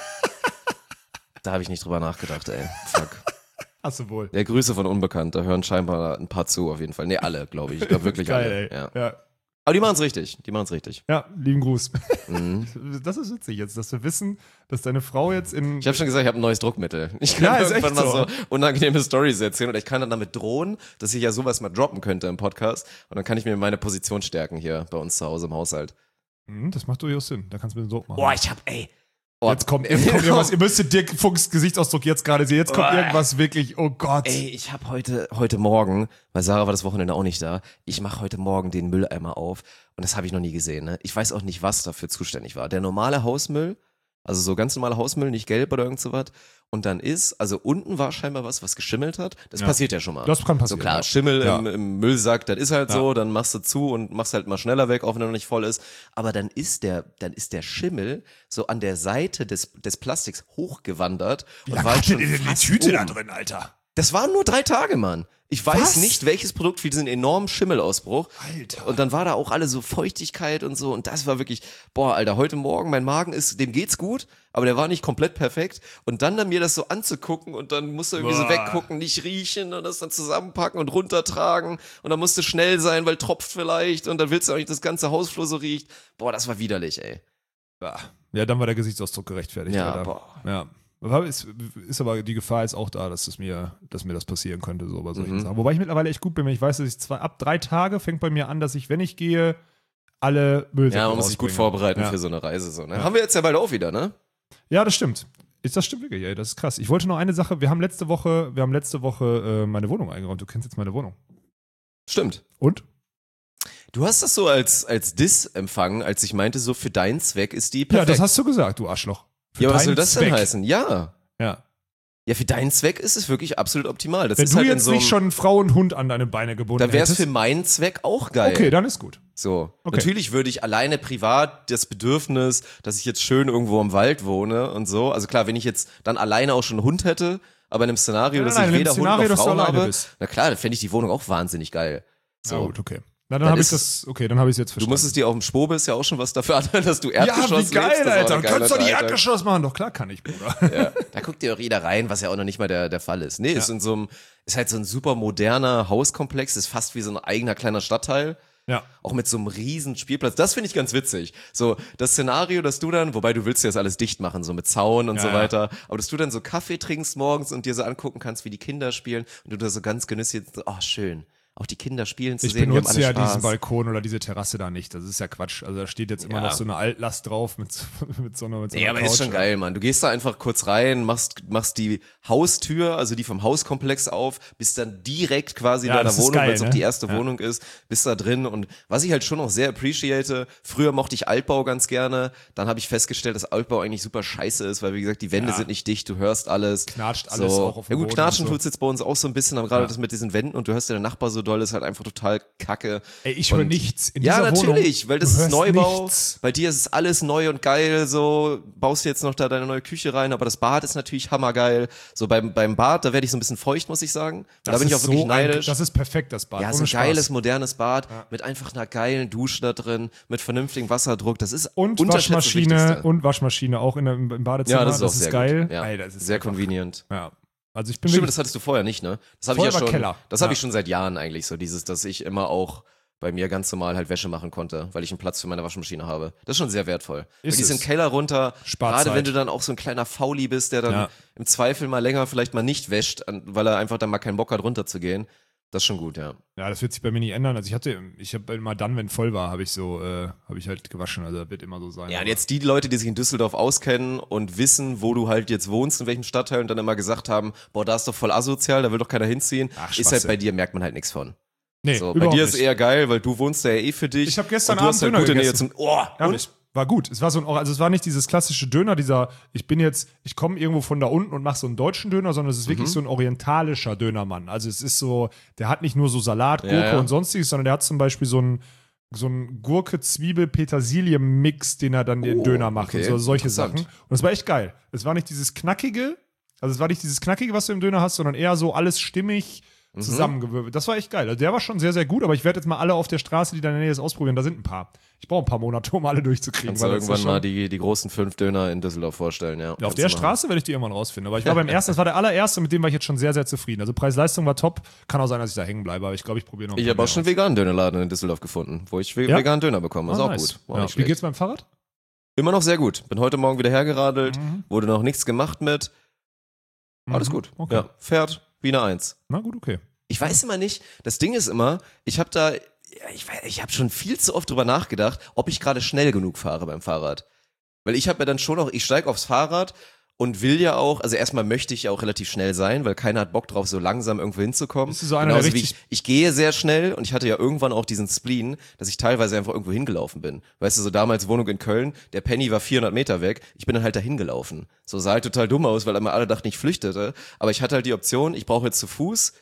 Da habe ich nicht drüber nachgedacht, ey. Fuck. Hast du wohl. Ja, Grüße von Unbekannt, da hören scheinbar ein paar zu, auf jeden Fall. Nee, alle, glaube ich. Ich glaube wirklich Geil, alle. ey. Ja. Ja. Aber die machen's richtig, die machen's richtig. Ja, lieben Gruß. Mhm. Das ist witzig jetzt, dass wir wissen, dass deine Frau jetzt in. Ich habe schon gesagt, ich habe ein neues Druckmittel. Ich kann Ja, ist irgendwann echt mal so. so unangenehme Storys erzählen oder ich kann dann damit drohen, dass ich ja sowas mal droppen könnte im Podcast und dann kann ich mir meine Position stärken hier bei uns zu Hause im Haushalt. Hm, das macht durchaus Sinn. Da kannst du mir den Druck machen. Boah, ich hab, ey. Oh, Jetzt kommt, jetzt kommt irgendwas. Ihr müsstet Dirk Funks Gesichtsausdruck jetzt gerade sehen. Jetzt kommt Oh. irgendwas wirklich, oh Gott. Ey, ich habe heute heute Morgen, weil Sarah war das Wochenende auch nicht da, ich mache heute Morgen den Mülleimer auf und das habe ich noch nie gesehen. Ne? Ich weiß auch nicht, was dafür zuständig war. Der normale Hausmüll, also so ganz normaler Hausmüll, nicht gelb oder irgend so was. Und dann ist, also unten war scheinbar was, was geschimmelt hat. Das Ja. passiert ja schon mal. Das kann passieren, So klar, ja. Schimmel Ja. im, im Müllsack, das ist halt Ja. so, dann machst du zu und machst halt mal schneller weg, auch wenn er noch nicht voll ist. Aber dann ist der, dann ist der Schimmel so an der Seite des, des Plastiks hochgewandert. Wie und lange war halt hat denn schon denn die fast Tüte da oben. drin, Alter? Das waren nur drei Tage, Mann. Ich weiß Was? nicht, welches Produkt für diesen enormen Schimmelausbruch. Alter. Und dann war da auch alle so Feuchtigkeit und so. Und das war wirklich, boah, Alter, heute Morgen, mein Magen ist, dem geht's gut, aber der war nicht komplett perfekt. Und dann, dann mir das so anzugucken und dann musst du irgendwie so Boah. weggucken, nicht riechen und das dann zusammenpacken und runtertragen. Und dann musst du schnell sein, weil tropft vielleicht. Und dann willst du auch nicht, dass das ganze Hausflur so riecht. Boah, das war widerlich, ey. Ja, dann war der Gesichtsausdruck gerechtfertigt. Ja, Alter. boah. Ja. Aber Ist, ist aber die Gefahr ist auch da, dass es mir, dass mir das passieren könnte, so bei solchen Mhm. Sachen. Wobei ich mittlerweile echt gut bin, wenn ich weiß, dass ich zwei, ab drei Tage fängt bei mir an, dass ich, wenn ich gehe, alle Müllsäcke Ja, man muss sich gut rausbringe. vorbereiten Ja. für so eine Reise. So, ne? Ja. Haben wir jetzt ja bald auch wieder, ne? Ja, das stimmt. Ist das stimmt wirklich, ey, das ist krass. Ich wollte noch eine Sache, wir haben letzte Woche, wir haben letzte Woche äh, meine Wohnung eingeräumt. Du kennst jetzt meine Wohnung. Stimmt. Und? Du hast das so als, als Diss empfangen, als ich meinte, so für deinen Zweck ist die Ja, perfekt. das hast du gesagt, du Arschloch. Für ja, was deinen soll das denn Zweck. heißen? Ja. Ja. Ja, für deinen Zweck ist es wirklich absolut optimal. Das Wenn ist du halt in jetzt so einem, nicht schon Frau und Hund an deine Beine gebunden dann wäre es hättest. für meinen Zweck auch geil. Okay, dann ist gut. So. Okay. Natürlich würde ich alleine privat das Bedürfnis, dass ich jetzt schön irgendwo im Wald wohne und so. Also klar, wenn ich jetzt dann alleine auch schon einen Hund hätte, aber in einem Szenario, Ja, dass nein, ich in einem weder Szenario, Hund dass noch du Frau alleine habe, bist. na klar, dann fände ich die Wohnung auch wahnsinnig geil. So. Ja, gut, okay. Na, dann Dann habe ich ist- das, okay, dann habe ich es jetzt Du verstanden. musstest dir auf dem Schwobe ist ja auch schon was dafür an, dass du ja, Erdgeschoss wie geil, lebst. Das war Alter. eine Du kannst doch geile die Zeit. Erdgeschoss machen. Doch, klar kann ich, Bruder. Ja, da guckt dir auch jeder rein, was ja auch noch nicht mal der, der Fall ist. Nee, ist in so einem, ist halt so ein super moderner Hauskomplex, ist fast wie so ein eigener kleiner Stadtteil. Ja. Auch mit so einem riesen Spielplatz. Das finde ich ganz witzig. So, das Szenario, dass du dann, wobei du willst ja das alles dicht machen, so mit Zaun und Ja, so ja. weiter, aber dass du dann so Kaffee trinkst morgens und dir so angucken kannst, wie die Kinder spielen und du da so ganz genüsslich, so, oh, schön. Auch die Kinder spielen zu Ich sehen, die haben benutze alle ja Spaß. diesen Balkon oder diese Terrasse da nicht. Das ist ja Quatsch. Also da steht jetzt immer Ja. noch so eine Altlast drauf mit, so- mit so einer, mit so Nee, einer aber Couch. ist schon geil, Mann. Du gehst da einfach kurz rein, machst, machst die Haustür, also die vom Hauskomplex auf, bist dann direkt quasi Ja, in deiner das ist Wohnung, geil, weil es auch ne? die erste Ja. Wohnung ist, bist da drin und was ich halt schon noch sehr appreciate, früher mochte ich Altbau ganz gerne, dann habe ich festgestellt, dass Altbau eigentlich super scheiße ist, weil wie gesagt, die Wände Ja. sind nicht dicht, du hörst alles. Knatscht alles so. auch auf dem Ja gut, Boden knatschen und so. tut's jetzt bei uns auch so ein bisschen, aber gerade Ja. das mit diesen Wänden und du hörst ja den Nachbar so doll, ist halt einfach total kacke. Ey, ich höre Und- nichts in Ja, dieser Wohnung. natürlich, weil das Du ist hörst Neubau. nichts. Bei dir ist es alles neu und geil, so baust du jetzt noch da deine neue Küche rein, aber das Bad ist natürlich hammergeil. So beim, beim Bad, da werde ich so ein bisschen feucht, muss ich sagen. Da bin ich auch ist wirklich so ein- neidisch. Das ist perfekt, das Bad. Ja, so Ohne ein Spaß. geiles, modernes Bad mit einfach einer geilen Dusche da drin, mit vernünftigem Wasserdruck. Das ist Und unterschätzt das Waschmaschine Wichtigste. und Waschmaschine auch in der, im Badezimmer. Ja, das ist auch sehr geil. gut. Ja, Ey, das ist sehr einfach- convenient. Ja. Also ich bin Stimmt, wirklich- das hattest du vorher nicht, ne? Das habe ich Vorher ja war schon. Keller. Das habe Ja. ich schon seit Jahren eigentlich so, dieses, dass ich immer auch bei mir ganz normal halt Wäsche machen konnte, weil ich einen Platz für meine Waschmaschine habe. Das ist schon sehr wertvoll. Weil Ist die sind es. Keller runter, Spart gerade Zeit. wenn du dann auch so ein kleiner Fauli bist, der dann Ja. im Zweifel mal länger vielleicht mal nicht wäscht, an- weil er einfach dann mal keinen Bock hat runterzugehen. Das ist schon gut, ja. Ja, das wird sich bei mir nicht ändern. Also ich hatte, ich habe immer dann, wenn voll war, habe ich so, äh, habe ich halt gewaschen. Also das wird immer so sein. Ja, und Aber- jetzt die Leute, die sich in Düsseldorf auskennen und wissen, wo du halt jetzt wohnst, in welchem Stadtteil und dann immer gesagt haben, boah, da ist doch voll asozial, da will doch keiner hinziehen, Ach, ist halt Schwachsinn. bei dir, merkt man halt nichts von. Nee, So, bei überhaupt dir ist nicht. eher geil, weil du wohnst ja eh für dich. Ich habe gestern und du Abend hast halt Döner gute Nähe gegessen. zum. Oh, Ja, und? es war gut. Es war so ein, also es war nicht dieses klassische Döner, dieser, ich bin jetzt, ich komme irgendwo von da unten und mache so einen deutschen Döner, sondern es ist wirklich Mhm. so ein orientalischer Dönermann. Also es ist so, der hat nicht nur so Salat, Gurke Ja, ja. und sonstiges, sondern der hat zum Beispiel so einen so einen Gurke-Zwiebel-Petersilie-Mix, den er dann den Oh, Döner macht okay. und so, solche Interessant. Sachen. Und es war echt geil. Es war nicht dieses knackige, also es war nicht dieses knackige, was du im Döner hast, sondern eher so alles stimmig Mhm. zusammengewürfelt. Das war echt geil. Also der war schon sehr, sehr gut, aber ich werde jetzt mal alle auf der Straße, die da in der Nähe ist, ausprobieren. Da sind ein paar. Ich brauche ein paar Monate, um alle durchzukriegen. Kannst du weil das irgendwann ist mal schon- die, die großen fünf Döner in Düsseldorf vorstellen, ja. Ja, auf Kannst der du machen. Straße werde ich die irgendwann rausfinden. Aber ich war beim ersten, das war der allererste, mit dem war ich jetzt schon sehr, sehr zufrieden. Also Preis-Leistung war top. Kann auch sein, dass ich da hängen bleibe, aber ich glaube, ich probiere noch ein Ich paar habe auch mehr schon einen aus. veganen Dönerladen in Düsseldorf gefunden, wo ich ve- Ja? veganen Döner bekomme. Ist Ah, auch nice. gut. War Ja. nicht Wie schlecht. geht's beim Fahrrad? Immer noch sehr gut. Bin heute Morgen wieder hergeradelt, wurde noch nichts gemacht mit. Alles Mhm. gut. Okay. Ja, fährt wie eine Eins. Na gut, okay. Ich weiß immer nicht, das Ding ist immer, ich habe da, ja, ich, weiß- ich habe schon viel zu oft drüber nachgedacht, ob ich gerade schnell genug fahre beim Fahrrad. Weil ich habe ja dann schon auch, ich steige aufs Fahrrad und will ja auch, also erstmal möchte ich ja auch relativ schnell sein, weil keiner hat Bock drauf, so langsam irgendwo hinzukommen. Bist du so einer, der Genauso wie richtig- ich, ich gehe sehr schnell und ich hatte ja irgendwann auch diesen Spleen, dass ich teilweise einfach irgendwo hingelaufen bin. Weißt du, so damals Wohnung in Köln, der Penny war vierhundert Meter weg, ich bin dann halt dahin gelaufen. So sah halt total dumm aus, weil immer alle dachten, ich flüchtete. Aber ich hatte halt die Option, ich brauche jetzt zu Fuß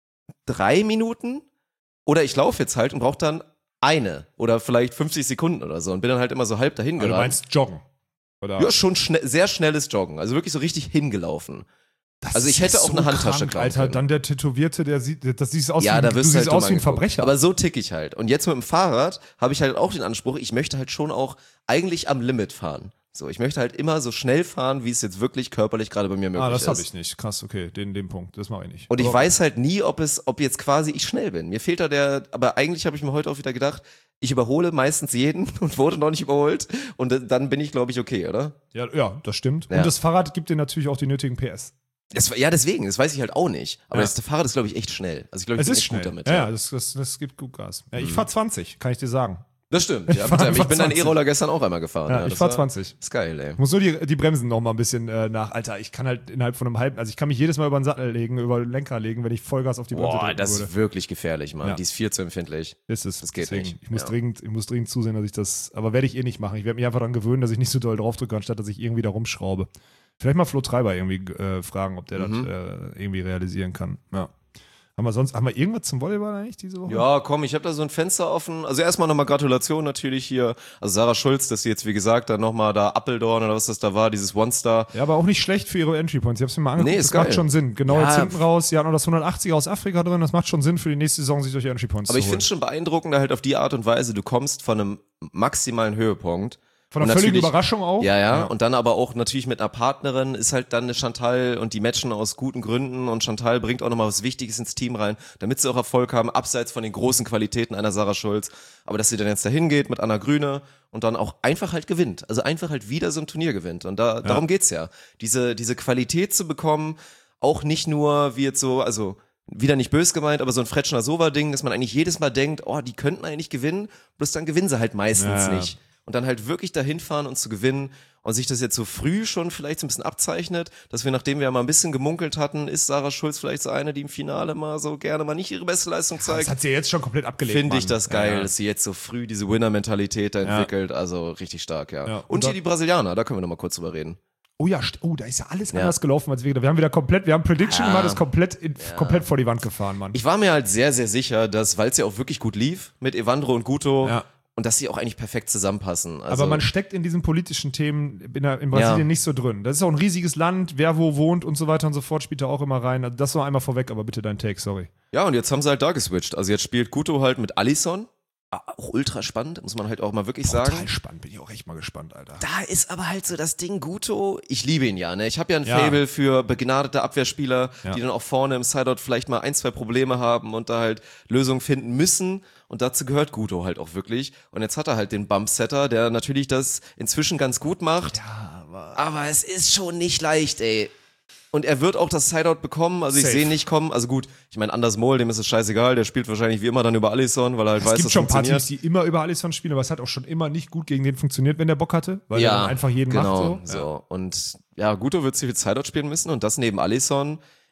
drei Minuten oder ich laufe jetzt halt und brauche dann eine oder vielleicht fünfzig Sekunden oder so und bin dann halt immer so halb dahin Aber du gerannt. meinst joggen? Oder? Ja, schon schnell, sehr schnelles Joggen, also wirklich so richtig hingelaufen. Das also ich ist hätte auch so eine Handtasche krank, klauen Alter. können. Dann der Tätowierte, der sieht, das sieht aus Ja, wie, da du wirst du siehst halt aus dumm wie ein angeguckt. Verbrecher. Aber so tick ich halt. Und jetzt mit dem Fahrrad habe ich halt auch den Anspruch, ich möchte halt schon auch eigentlich am Limit fahren. So, ich möchte halt immer so schnell fahren, wie es jetzt wirklich körperlich gerade bei mir möglich ah, das ist. habe ich nicht. Krass, okay, den, den Punkt, das mache ich nicht. Und ich Aber- weiß halt nie, ob es, ob jetzt quasi ich schnell bin. Mir fehlt da der, aber eigentlich habe ich mir heute auch wieder gedacht, ich überhole meistens jeden und wurde noch nicht überholt. Und dann bin ich, glaube ich, okay, oder? Ja, ja, das stimmt. Ja. Und das Fahrrad gibt dir natürlich auch die nötigen P S. Das, ja, deswegen, das weiß ich halt auch nicht. Aber Ja. das Fahrrad ist, glaube ich, echt schnell. Also ich glaube, ich Es bin ist echt schnell. gut damit. ja, ja, das, das, das gibt gut Gas. Ja, ich fahre zwanzig, kann ich dir sagen. Das stimmt. Ja, fahr bitte. einfach Ich bin deinen zwanzig. E-Roller gestern auch einmal gefahren. Ja, Ja, ich das fahre war- zwanzig. Ist geil, ey. Ich muss nur die, die Bremsen noch mal ein bisschen äh, nach. Alter, ich kann halt innerhalb von einem halben, also ich kann mich jedes Mal über den Sattel legen, über den Lenker legen, wenn ich Vollgas auf die Bremse Boah, drücken das würde. ist wirklich gefährlich, Mann. Ja. Die ist viel zu empfindlich. Ist es. das geht Deswegen, nicht. Ich muss, Ja. dringend, ich muss dringend zusehen, dass ich das, aber werde ich eh nicht machen. Ich werde mich einfach daran gewöhnen, dass ich nicht so doll draufdrücke, anstatt dass ich irgendwie da rumschraube. Vielleicht mal Flo Treiber irgendwie äh, fragen, ob der Mhm. das äh, irgendwie realisieren kann. Ja. Haben wir sonst, haben wir irgendwas zum Volleyball eigentlich diese Woche? Ja, komm, ich habe da so ein Fenster offen. Also erstmal nochmal Gratulation natürlich hier. Also Sarah Schulz, dass sie jetzt, wie gesagt, dann nochmal da Appeldorn oder was das da war, dieses One-Star. Ja, aber auch nicht schlecht für ihre Entry Points. Ich hab's mir mal angeguckt, Nee, das ist macht geil. schon Sinn. Genau Ja, jetzt hinten raus, die hatten noch das hundertachtziger aus Afrika drin, das macht schon Sinn für die nächste Saison, sich solche Entry Points Aber zu ich holen. finde es schon beeindruckend, halt auf die Art und Weise, du kommst von einem maximalen Höhepunkt. Von einer Und völligen natürlich- Überraschung auch. Ja, ja, und dann aber auch natürlich mit einer Partnerin ist halt dann eine Chantal und die matchen aus guten Gründen und Chantal bringt auch nochmal was Wichtiges ins Team rein, damit sie auch Erfolg haben, abseits von den großen Qualitäten einer Sarah Schulz. Aber dass sie dann jetzt dahin geht mit Anna Grüne und dann auch einfach halt gewinnt. Also einfach halt wieder so ein Turnier gewinnt. Und da, darum geht's ja. Diese, diese Qualität zu bekommen, auch nicht nur wie jetzt so, also wieder nicht bös gemeint, aber so ein Fretschner-Sova-Ding, dass man eigentlich jedes Mal denkt, oh, die könnten eigentlich gewinnen, bloß dann gewinnen sie halt meistens Ja. nicht. Und dann halt wirklich dahin fahren und zu gewinnen und sich das jetzt so früh schon vielleicht so ein bisschen abzeichnet, dass wir, nachdem wir ja mal ein bisschen gemunkelt hatten, ist Sarah Schulz vielleicht so eine, die im Finale mal so gerne mal nicht ihre beste Leistung Das zeigt. hat sie jetzt schon komplett abgelegt. Finde ich Mann. das geil, Ja. dass sie jetzt so früh diese Winner-Mentalität da entwickelt, also richtig stark, ja. Ja, und und hier da- die Brasilianer, da können wir noch mal kurz drüber reden. Oh ja, st- oh, da ist ja alles Ja. anders gelaufen als wir gedacht. Wir haben wieder komplett, wir haben Prediction Ja. gemacht, ist komplett, in, komplett vor die Wand gefahren, Mann. Ich war mir halt sehr, sehr sicher, dass, weil es ja auch wirklich gut lief mit Evandro und Guto Ja. und dass sie auch eigentlich perfekt zusammenpassen. Also, aber man steckt in diesen politischen Themen in, der, in Brasilien Ja. nicht so drin. Das ist auch ein riesiges Land, wer wo wohnt und so weiter und so fort, spielt da auch immer rein. Also das war einmal vorweg, aber bitte dein Take, sorry. ja, und jetzt haben sie halt da geswitcht. Also jetzt spielt Guto halt mit Alisson. Auch ultra spannend, muss man halt auch mal wirklich sagen. Total spannend, bin ich auch echt mal gespannt, Alter. Da ist aber halt so das Ding, Guto, ich liebe ihn ja, ne? Ich habe ja ein Ja. Faible für begnadete Abwehrspieler, Ja. die dann auch vorne im Sideout vielleicht mal ein, zwei Probleme haben und da halt Lösungen finden müssen. Und dazu gehört Guto halt auch wirklich. Und jetzt hat er halt den Bumpsetter, der natürlich das inzwischen ganz gut macht. Ja, aber Aber es ist schon nicht leicht, ey. Und er wird auch das Sideout bekommen, also ich Safe. sehe ihn nicht kommen. Also gut, ich meine, Anders Mohl, dem ist es scheißegal, der spielt wahrscheinlich wie immer dann über Alisson, weil er halt es weiß, gibt dass schon ein paar funktioniert. Teams, die immer über Alisson spielen, aber es hat auch schon immer nicht gut gegen den funktioniert, wenn der Bock hatte, weil er dann einfach jeden genau, macht. So. so. Und ja, Guto wird sich viel Sideout spielen müssen und das neben Alisson.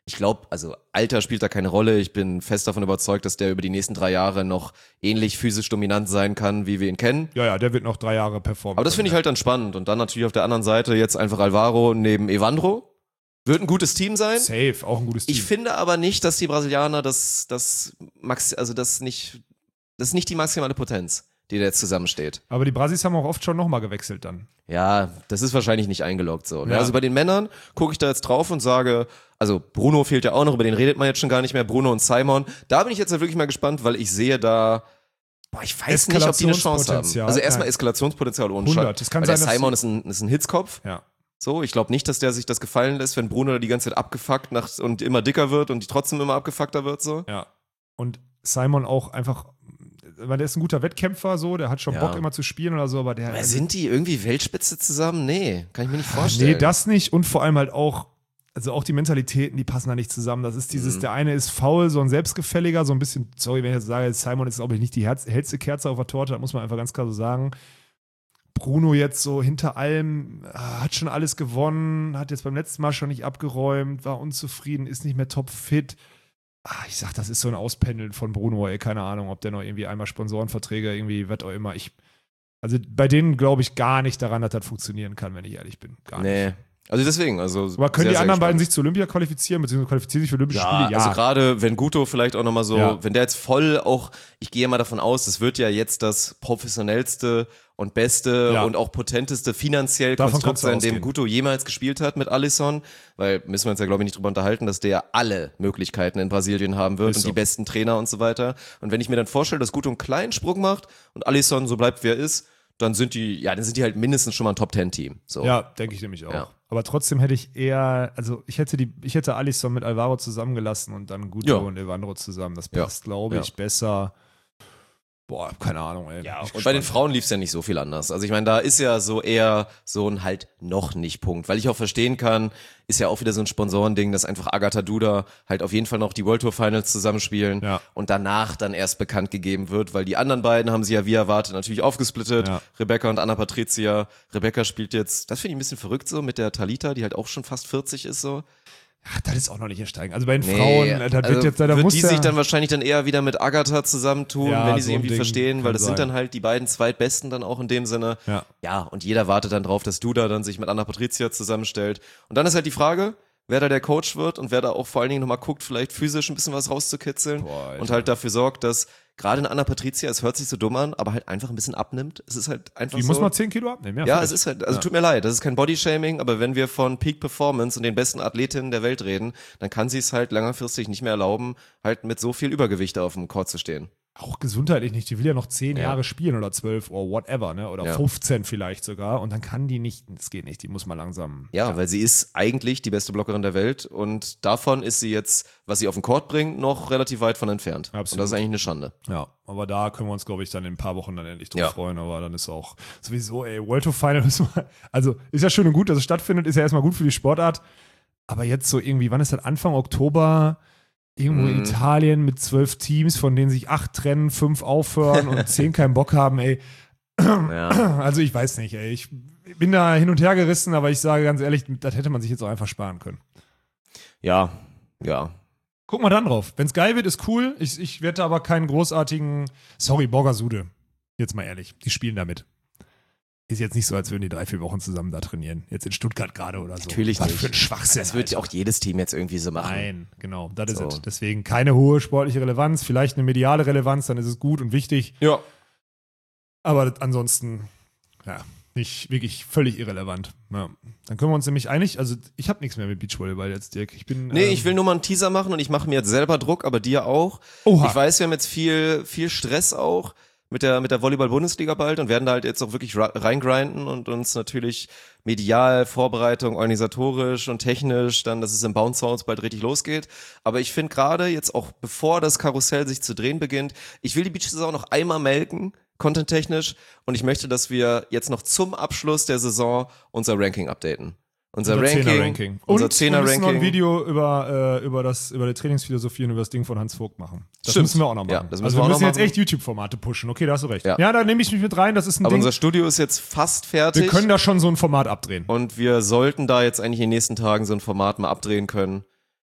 ich glaube, also Alter spielt da keine Rolle. Ich bin fest davon überzeugt, dass der über die nächsten drei Jahre noch ähnlich physisch dominant sein kann, wie wir ihn kennen. Ja, ja, der wird noch drei Jahre performen. Aber das finde ich halt dann spannend. Und dann natürlich auf der anderen Seite jetzt einfach Alvaro neben Evandro. Wird ein gutes Team sein. Safe, auch ein gutes Team. Ich finde aber nicht, dass die Brasilianer das, das, Max, also das nicht, das ist nicht die maximale Potenz, die da jetzt zusammensteht. Aber die Brasis haben auch oft schon nochmal gewechselt dann. Ja, das ist wahrscheinlich nicht eingeloggt so. Ne? Ja. Also bei den Männern gucke ich da jetzt drauf und sage, also Bruno fehlt ja auch noch, über den redet man jetzt schon gar nicht mehr, Bruno und Simon. Da bin ich jetzt wirklich mal gespannt, weil ich sehe da, boah, ich weiß nicht, ob die eine Chance haben. Also erstmal ja. Eskalationspotenzial ohne hundert. Scheiß. Das kann weil sein, der Simon ist ein, ist ein Hitzkopf. Ja. So, ich glaube nicht, dass der sich das gefallen lässt, wenn Bruno die ganze Zeit abgefuckt nach, und immer dicker wird und die trotzdem immer abgefuckter wird so. Ja. Und Simon auch einfach, weil der ist ein guter Wettkämpfer so, der hat schon Ja. Bock immer zu spielen oder so, aber der Aber sind die irgendwie Weltspitze zusammen? Nee, kann ich mir nicht vorstellen. Nee, das nicht und vor allem halt auch, also auch die Mentalitäten, die passen da nicht zusammen. Das ist dieses, Mhm. der eine ist faul, so ein selbstgefälliger, so ein bisschen, sorry, wenn ich jetzt sage, Simon ist, glaube ich, nicht die Herz, hellste Kerze auf der Torte, das muss man einfach ganz klar so sagen. Bruno jetzt so hinter allem, äh, hat schon alles gewonnen, hat jetzt beim letzten Mal schon nicht abgeräumt, war unzufrieden, ist nicht mehr topfit. Ah, ich sag, das ist so ein Auspendeln von Bruno, ey, keine Ahnung, ob der noch irgendwie einmal Sponsorenverträge, irgendwie, was auch immer. Ich, also bei denen glaube ich gar nicht daran, dass das funktionieren kann, wenn ich ehrlich bin. Gar Nee. nicht. Also deswegen, also. Aber können sehr, die sehr anderen beiden gespannt. sich zu Olympia qualifizieren, beziehungsweise qualifizieren sich für Olympische Ja, Spiele? also gerade wenn Guto vielleicht auch nochmal so, Ja. wenn der jetzt voll auch, ich gehe mal davon aus, das wird ja jetzt das professionellste und beste Ja. und auch potenteste finanziell Davon Konstrukt kannst du sein, dem ausgehen. Guto jemals gespielt hat mit Alisson, weil müssen wir uns ja glaube ich nicht drüber unterhalten, dass der alle Möglichkeiten in Brasilien haben wird Ist und so. die besten Trainer und so weiter. Und wenn ich mir dann vorstelle, dass Guto einen kleinen Sprung macht und Alisson so bleibt, wie er ist, dann sind die, ja, dann sind die halt mindestens schon mal ein Top-Ten-Team. So. Ja, denke ich nämlich auch. Ja. Aber trotzdem hätte ich eher, also ich hätte die, ich hätte Alisson mit Alvaro zusammengelassen und dann Guto Ja. und Evandro zusammen. Das Ja. passt, glaube ich, Ja. besser. Boah, keine Ahnung, ey. Ja, Bin ich und bei den gespannt. Frauen lief es ja nicht so viel anders. Also ich meine, da ist ja so eher so ein halt noch nicht Punkt. Weil ich auch verstehen kann, ist ja auch wieder so ein Sponsorending, dass einfach Agatha Duda halt auf jeden Fall noch die World Tour Finals zusammenspielen Ja. und danach dann erst bekannt gegeben wird, weil die anderen beiden haben sie ja wie erwartet natürlich aufgesplittet. Ja. Rebecca und Anna Patricia. Rebecca spielt jetzt, das finde ich ein bisschen verrückt so, mit der Talita, die halt auch schon fast vierzig ist so. Ach, das ist auch noch nicht ersteigen. Also bei den Nee, Frauen, äh, das also wird jetzt, da wird muss die ja, sich dann wahrscheinlich dann eher wieder mit Agatha zusammentun, Ja, wenn die so sie ein irgendwie Ding verstehen, weil kann das sind sein. dann halt die beiden Zweitbesten dann auch in dem Sinne. Ja. Ja, und jeder wartet dann drauf, dass Duda dann sich mit Anna Patricia zusammenstellt. Und dann ist halt die Frage, wer da der Coach wird und wer da auch vor allen Dingen nochmal guckt, vielleicht physisch ein bisschen was rauszukitzeln Boah, Alter. und halt dafür sorgt, dass gerade in Anna Patricia, es hört sich so dumm an, aber halt einfach ein bisschen abnimmt. Es ist halt einfach die so. muss mal zehn Kilo abnehmen. Ja, Ja, vielleicht. es ist halt, also Ja. tut mir leid, das ist kein Bodyshaming, aber wenn wir von Peak Performance und den besten Athletinnen der Welt reden, dann kann sie es halt langfristig nicht mehr erlauben, halt mit so viel Übergewicht auf dem Court zu stehen. Auch gesundheitlich nicht. Die will ja noch zehn Ja. Jahre spielen oder zwölf oder whatever, ne? Oder Ja. fünfzehn vielleicht sogar. Und dann kann die nicht, das geht nicht, die muss mal langsam. Ja, weil sie ist eigentlich die beste Blockerin der Welt und davon ist sie jetzt, was sie auf den Court bringt, noch relativ weit von entfernt. Absolut. Und das ist eigentlich eine Schande. Ja, aber da können wir uns, glaube ich, dann in ein paar Wochen dann endlich drauf Ja. freuen. Aber dann ist auch sowieso, ey, World Tour Final müssen wir, also ist ja schön und gut, dass es stattfindet, ist ja erstmal gut für die Sportart. Aber jetzt so irgendwie, wann ist das? Anfang Oktober? Irgendwo in Mhm. Italien mit zwölf Teams, von denen sich acht trennen, fünf aufhören und zehn keinen Bock haben, ey. Ja. Also ich weiß nicht, ey. Ich bin da hin und her gerissen, aber ich sage ganz ehrlich, das hätte man sich jetzt auch einfach sparen können. Ja, ja. Guck mal dann drauf. Wenn es geil wird, ist cool. Ich, ich werde aber keinen großartigen. Sorry, Borgasude. Jetzt mal ehrlich. Die spielen damit. Ist jetzt nicht so, als würden die drei, vier Wochen zusammen da trainieren. Jetzt in Stuttgart gerade oder so. Natürlich Was nicht. für ein Schwachsinn. Das wird ja auch jedes Team jetzt irgendwie so machen. Nein, genau. Das ist So. es. Deswegen keine hohe sportliche Relevanz. Vielleicht eine mediale Relevanz, dann ist es gut und wichtig. Ja. Aber ansonsten, ja, nicht wirklich völlig irrelevant. Ja. Dann können wir uns nämlich einig, also ich habe nichts mehr mit Beachvolleyball jetzt, Dirk. Ich bin. Nee, ähm, ich will nur mal einen Teaser machen und ich mache mir jetzt selber Druck, aber dir auch. Oha. Ich weiß, wir haben jetzt viel, viel Stress auch mit der, mit der Volleyball-Bundesliga bald und werden da halt jetzt auch wirklich ra- reingrinden und uns natürlich medial, Vorbereitung, organisatorisch und technisch dann, dass es im Bounce House bald richtig losgeht. Aber ich finde gerade jetzt auch, bevor das Karussell sich zu drehen beginnt, ich will die Beach-Saison noch einmal melken, content-technisch, und ich möchte, dass wir jetzt noch zum Abschluss der Saison unser Ranking updaten. Unser, Unser Ranking, Zehner-Ranking. unser Und wir müssen noch ein Zehner-Ranking. Video über, äh, über, das, über die Trainingsphilosophie und über das Ding von Hans Vogt machen. Das Stimmt. müssen wir auch noch machen. Ja, das müssen also wir wir auch müssen noch jetzt machen. echt YouTube-Formate pushen. Okay, da hast du recht. Ja. Ja, da nehme ich mich mit rein. Das ist ein Aber Ding. unser Studio ist jetzt fast fertig. Wir können da schon so ein Format abdrehen. Und wir sollten da jetzt eigentlich in den nächsten Tagen so ein Format mal abdrehen können.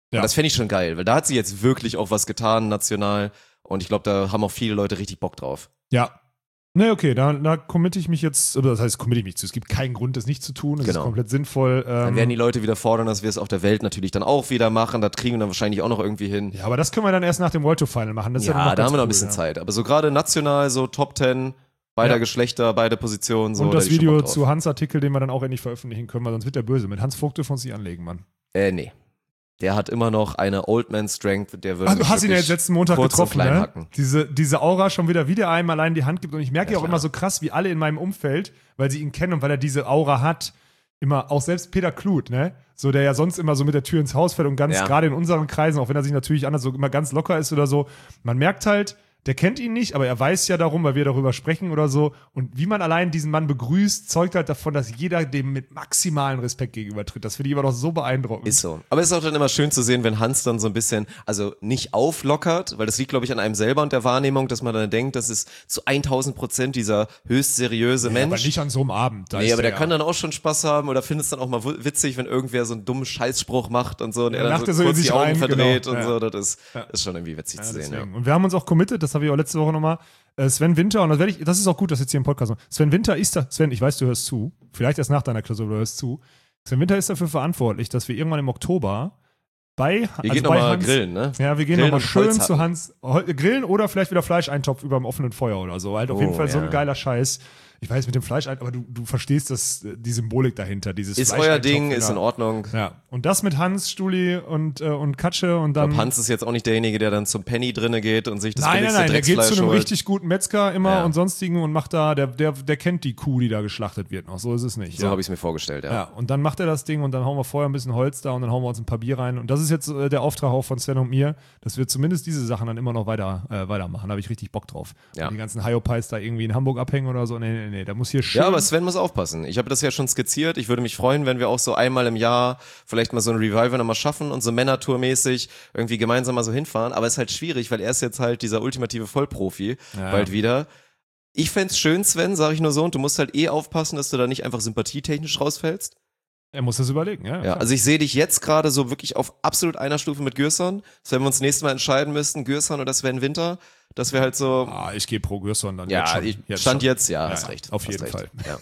Ja. Und das fände ich schon geil, weil da hat sie jetzt wirklich auch was getan, national. Und ich glaube, da haben auch viele Leute richtig Bock drauf. Ja. Ne, okay, da, da committe ich mich jetzt, oder das heißt, committe ich mich zu. Es gibt keinen Grund, das nicht zu tun. Es Genau. ist komplett sinnvoll. Ähm, Dann werden die Leute wieder fordern, dass wir es auf der Welt natürlich dann auch wieder machen. Das kriegen wir dann wahrscheinlich auch noch irgendwie hin. ja, aber das können wir dann erst nach dem World Tour Final machen. Das ist ja, Ja, dann noch da ganz haben wir noch ein cool, bisschen ja. Zeit. Aber so gerade national, so Top Ten, beider Ja. Geschlechter, beide Positionen. So, Und da das hätte ich schon Video Bock drauf. zu Hans Artikel, den wir dann auch endlich veröffentlichen können, weil sonst wird der böse. Mit Hans Vogt dürfen wir uns nicht anlegen, Mann. Äh, nee. Der hat immer noch eine Old Man Strength, der würde Ah, du mich hast ihn ja wirklich jetzt letzten Montag kurz und getroffen, klein ne? hacken. Diese, diese Aura schon wieder, wieder einem allein die Hand gibt. Und ich merke ja, Ja, auch klar. immer so krass, wie alle in meinem Umfeld, weil sie ihn kennen und weil er diese Aura hat, immer, auch selbst Peter Kluth, ne? So, der ja sonst immer so mit der Tür ins Haus fällt und ganz, Ja. gerade in unseren Kreisen, auch wenn er sich natürlich anders so immer ganz locker ist oder so, man merkt halt, der kennt ihn nicht, aber er weiß ja darum, weil wir darüber sprechen oder so. Und wie man allein diesen Mann begrüßt, zeugt halt davon, dass jeder dem mit maximalen Respekt gegenübertritt. Das finde ich immer noch so beeindruckend. Ist so. Aber es ist auch dann immer schön zu sehen, wenn Hans dann so ein bisschen, also nicht auflockert, weil das liegt, glaube ich, an einem selber und der Wahrnehmung, dass man dann denkt, das ist zu tausend Prozent dieser höchst seriöse Ja, Mensch. aber nicht an so einem Abend. Da Nee, ist aber der ja- kann dann auch schon Spaß haben oder findet es dann auch mal w- witzig, wenn irgendwer so einen dummen Scheißspruch macht und so und Ja, er dann lacht er so so in kurz sich die Augen rein, verdreht genau. und Ja. so. Das ist, ist schon irgendwie witzig Ja, zu sehen, ja. deswegen. Und wir haben uns auch committed, das habe ich auch letzte Woche nochmal. Äh, Sven Winter, und das, werde ich, das ist auch gut, dass jetzt hier im Podcast noch. Sven Winter ist da, Sven, ich weiß, du hörst zu, vielleicht erst nach deiner Klausur, du hörst zu. Sven Winter ist dafür verantwortlich, dass wir irgendwann im Oktober bei, Wir also gehen bei nochmal Hans, grillen, ne? Ja, wir gehen Grillen nochmal und schön Holz zu hacken. Hans, Hol- grillen oder vielleicht wieder Fleischeintopf über dem offenen Feuer oder so. Halt auf jeden Oh, Fall so ein ja. geiler Scheiß. Ich weiß mit dem Fleischeintopf, aber du, du verstehst das, äh, die Symbolik dahinter, dieses Ist euer Fleischeintopf Ding, ist in der- Ordnung. Ja, und das mit Hans, Stuli und, äh, und Katsche und Ich dann. glaube, Hans ist jetzt auch nicht derjenige, der dann zum Penny drinne geht und sich das Nein, nein, billigste nein, der geht Drecksfleisch zu einem holt. richtig guten Metzger immer Ja. und sonstigen und macht da, der, der, der kennt die Kuh, die da geschlachtet wird noch. So ist es nicht. So ja. habe ich es mir vorgestellt, ja. Ja, und dann macht er das Ding und dann hauen wir vorher ein bisschen Holz da und dann hauen wir uns ein paar Bier rein. Und das ist jetzt äh, der Auftrag auch von Sven und mir, dass wir zumindest diese Sachen dann immer noch weiter, äh, weitermachen. Da habe ich richtig Bock drauf. Ja. Und die ganzen Hyopies da irgendwie in Hamburg abhängen oder so. Nee, nee, nee, da muss hier schön. Ja, aber Sven muss aufpassen. Ich habe das ja schon skizziert. Ich würde mich freuen, wenn wir auch so einmal im Jahr vielleicht mal so ein Revival nochmal schaffen und so Männertour-mäßig irgendwie gemeinsam mal so hinfahren. Aber es ist halt schwierig, weil er ist jetzt halt dieser ultimative Vollprofi Ja. bald wieder. Ich fänd's schön, Sven, sag ich nur so. Und du musst halt eh aufpassen, dass du da nicht einfach sympathietechnisch rausfällst. er muss das überlegen, ja. Ja, klar. also ich sehe dich jetzt gerade so wirklich auf absolut einer Stufe mit Gürson. Dass wenn wir uns nächstes Mal entscheiden müssten, Gürson oder Sven Winter, dass wir halt so, ah, ich gehe pro Gürson dann. ja, jetzt schon, ich jetzt stand schon. jetzt, ja, Ja, hast ja, recht. auf hast jeden recht. Fall. Ja.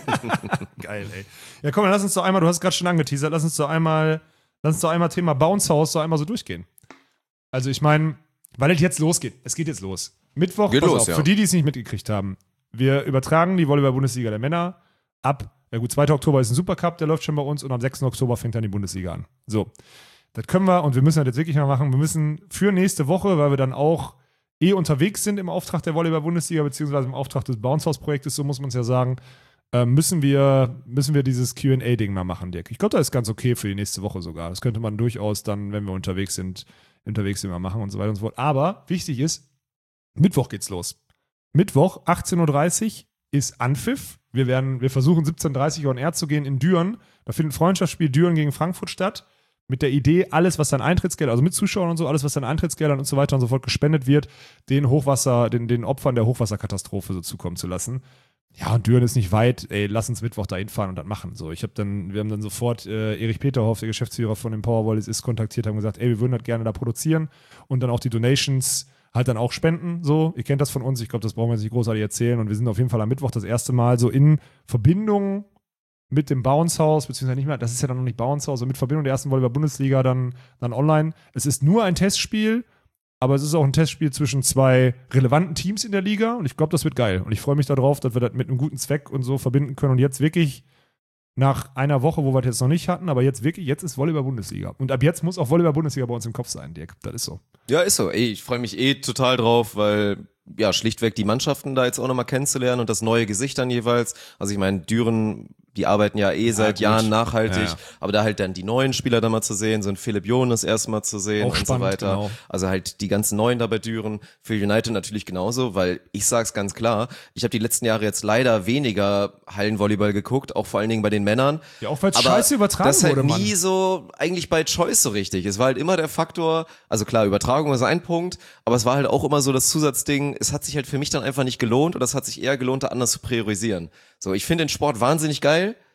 Geil, ey. Ja, komm, dann lass uns doch einmal, du hast gerade schon angeteasert, lass uns doch einmal, lass uns doch einmal Thema Bounce House so einmal so durchgehen. Also ich meine, weil es jetzt losgeht, es geht jetzt los. Mittwoch, Geht pass los, auf, ja. für die, die es nicht mitgekriegt haben, wir übertragen die Volleyball-Bundesliga der Männer ab, ja gut, zweiter Oktober ist ein Supercup, der läuft schon bei uns und am sechsten Oktober fängt dann die Bundesliga an. So, das können wir und wir müssen das jetzt wirklich mal machen, wir müssen für nächste Woche, weil wir dann auch eh unterwegs sind im Auftrag der Volleyball-Bundesliga, beziehungsweise im Auftrag des Bounce House-Projektes, so muss man es ja sagen, äh, müssen wir, müssen wir dieses Q and A-Ding mal machen, Dirk. Ich glaube, das ist ganz okay für die nächste Woche sogar. Das könnte man durchaus dann, wenn wir unterwegs sind, unterwegs sind, mal machen und so weiter und so fort. Aber wichtig ist, Mittwoch geht's los. Mittwoch, achtzehn Uhr dreißig ist Anpfiff. Wir werden, wir versuchen siebzehn Uhr dreißig on air zu gehen in Düren. Da findet ein Freundschaftsspiel Düren gegen Frankfurt statt. Mit der Idee, alles, was an Eintrittsgeldern, also mit Zuschauern und so, alles, was an Eintrittsgeldern und so weiter und so fort gespendet wird, den Hochwasser, den, den Opfern der Hochwasserkatastrophe so zukommen zu lassen. Ja, und Düren ist nicht weit, ey, lass uns Mittwoch da hinfahren und das machen. So, ich habe dann, wir haben dann sofort äh, Erich Peterhoff, der Geschäftsführer von den Powervolleys ist, kontaktiert, haben gesagt, ey, wir würden das gerne da produzieren und dann auch die Donations halt dann auch spenden, so. Ihr kennt das von uns, ich glaube, das brauchen wir jetzt nicht großartig erzählen und wir sind auf jeden Fall am Mittwoch das erste Mal so in Verbindung mit dem Bounce House, beziehungsweise nicht mehr, das ist ja dann noch nicht Bounce House, also mit Verbindung der ersten Volleyball-Bundesliga dann, dann online. Es ist nur ein Testspiel, aber es ist auch ein Testspiel zwischen zwei relevanten Teams in der Liga und ich glaube, das wird geil. Und ich freue mich darauf, dass wir das mit einem guten Zweck und so verbinden können und jetzt wirklich nach einer Woche, wo wir das jetzt noch nicht hatten, aber jetzt wirklich, jetzt ist Volleyball-Bundesliga. Und ab jetzt muss auch Volleyball-Bundesliga bei uns im Kopf sein, Dirk. Das ist so. Ja, ist so. Ey, ich freue mich eh total drauf, weil ja, schlichtweg die Mannschaften da jetzt auch nochmal kennenzulernen und das neue Gesicht dann jeweils. Also ich meine, Düren, die arbeiten ja eh seit gut. Jahren nachhaltig, Ja, ja. aber da halt dann die neuen Spieler da mal zu sehen, so ein Philipp Jonas erstmal zu sehen Auch und spannend, so weiter. genau. Also halt die ganzen Neuen da bei Düren. Für United natürlich genauso, weil ich sag's ganz klar, ich habe die letzten Jahre jetzt leider weniger Hallenvolleyball geguckt, auch vor allen Dingen bei den Männern. Ja, auch weil es Aber scheiße übertragen das halt wurde, Mann. nie so eigentlich bei Choice so richtig. Es war halt immer der Faktor, also klar, Übertragung ist ein Punkt, aber es war halt auch immer so das Zusatzding, es hat sich halt für mich dann einfach nicht gelohnt oder es hat sich eher gelohnt, da anders zu priorisieren. So, ich finde den Sport wahnsinnig geil,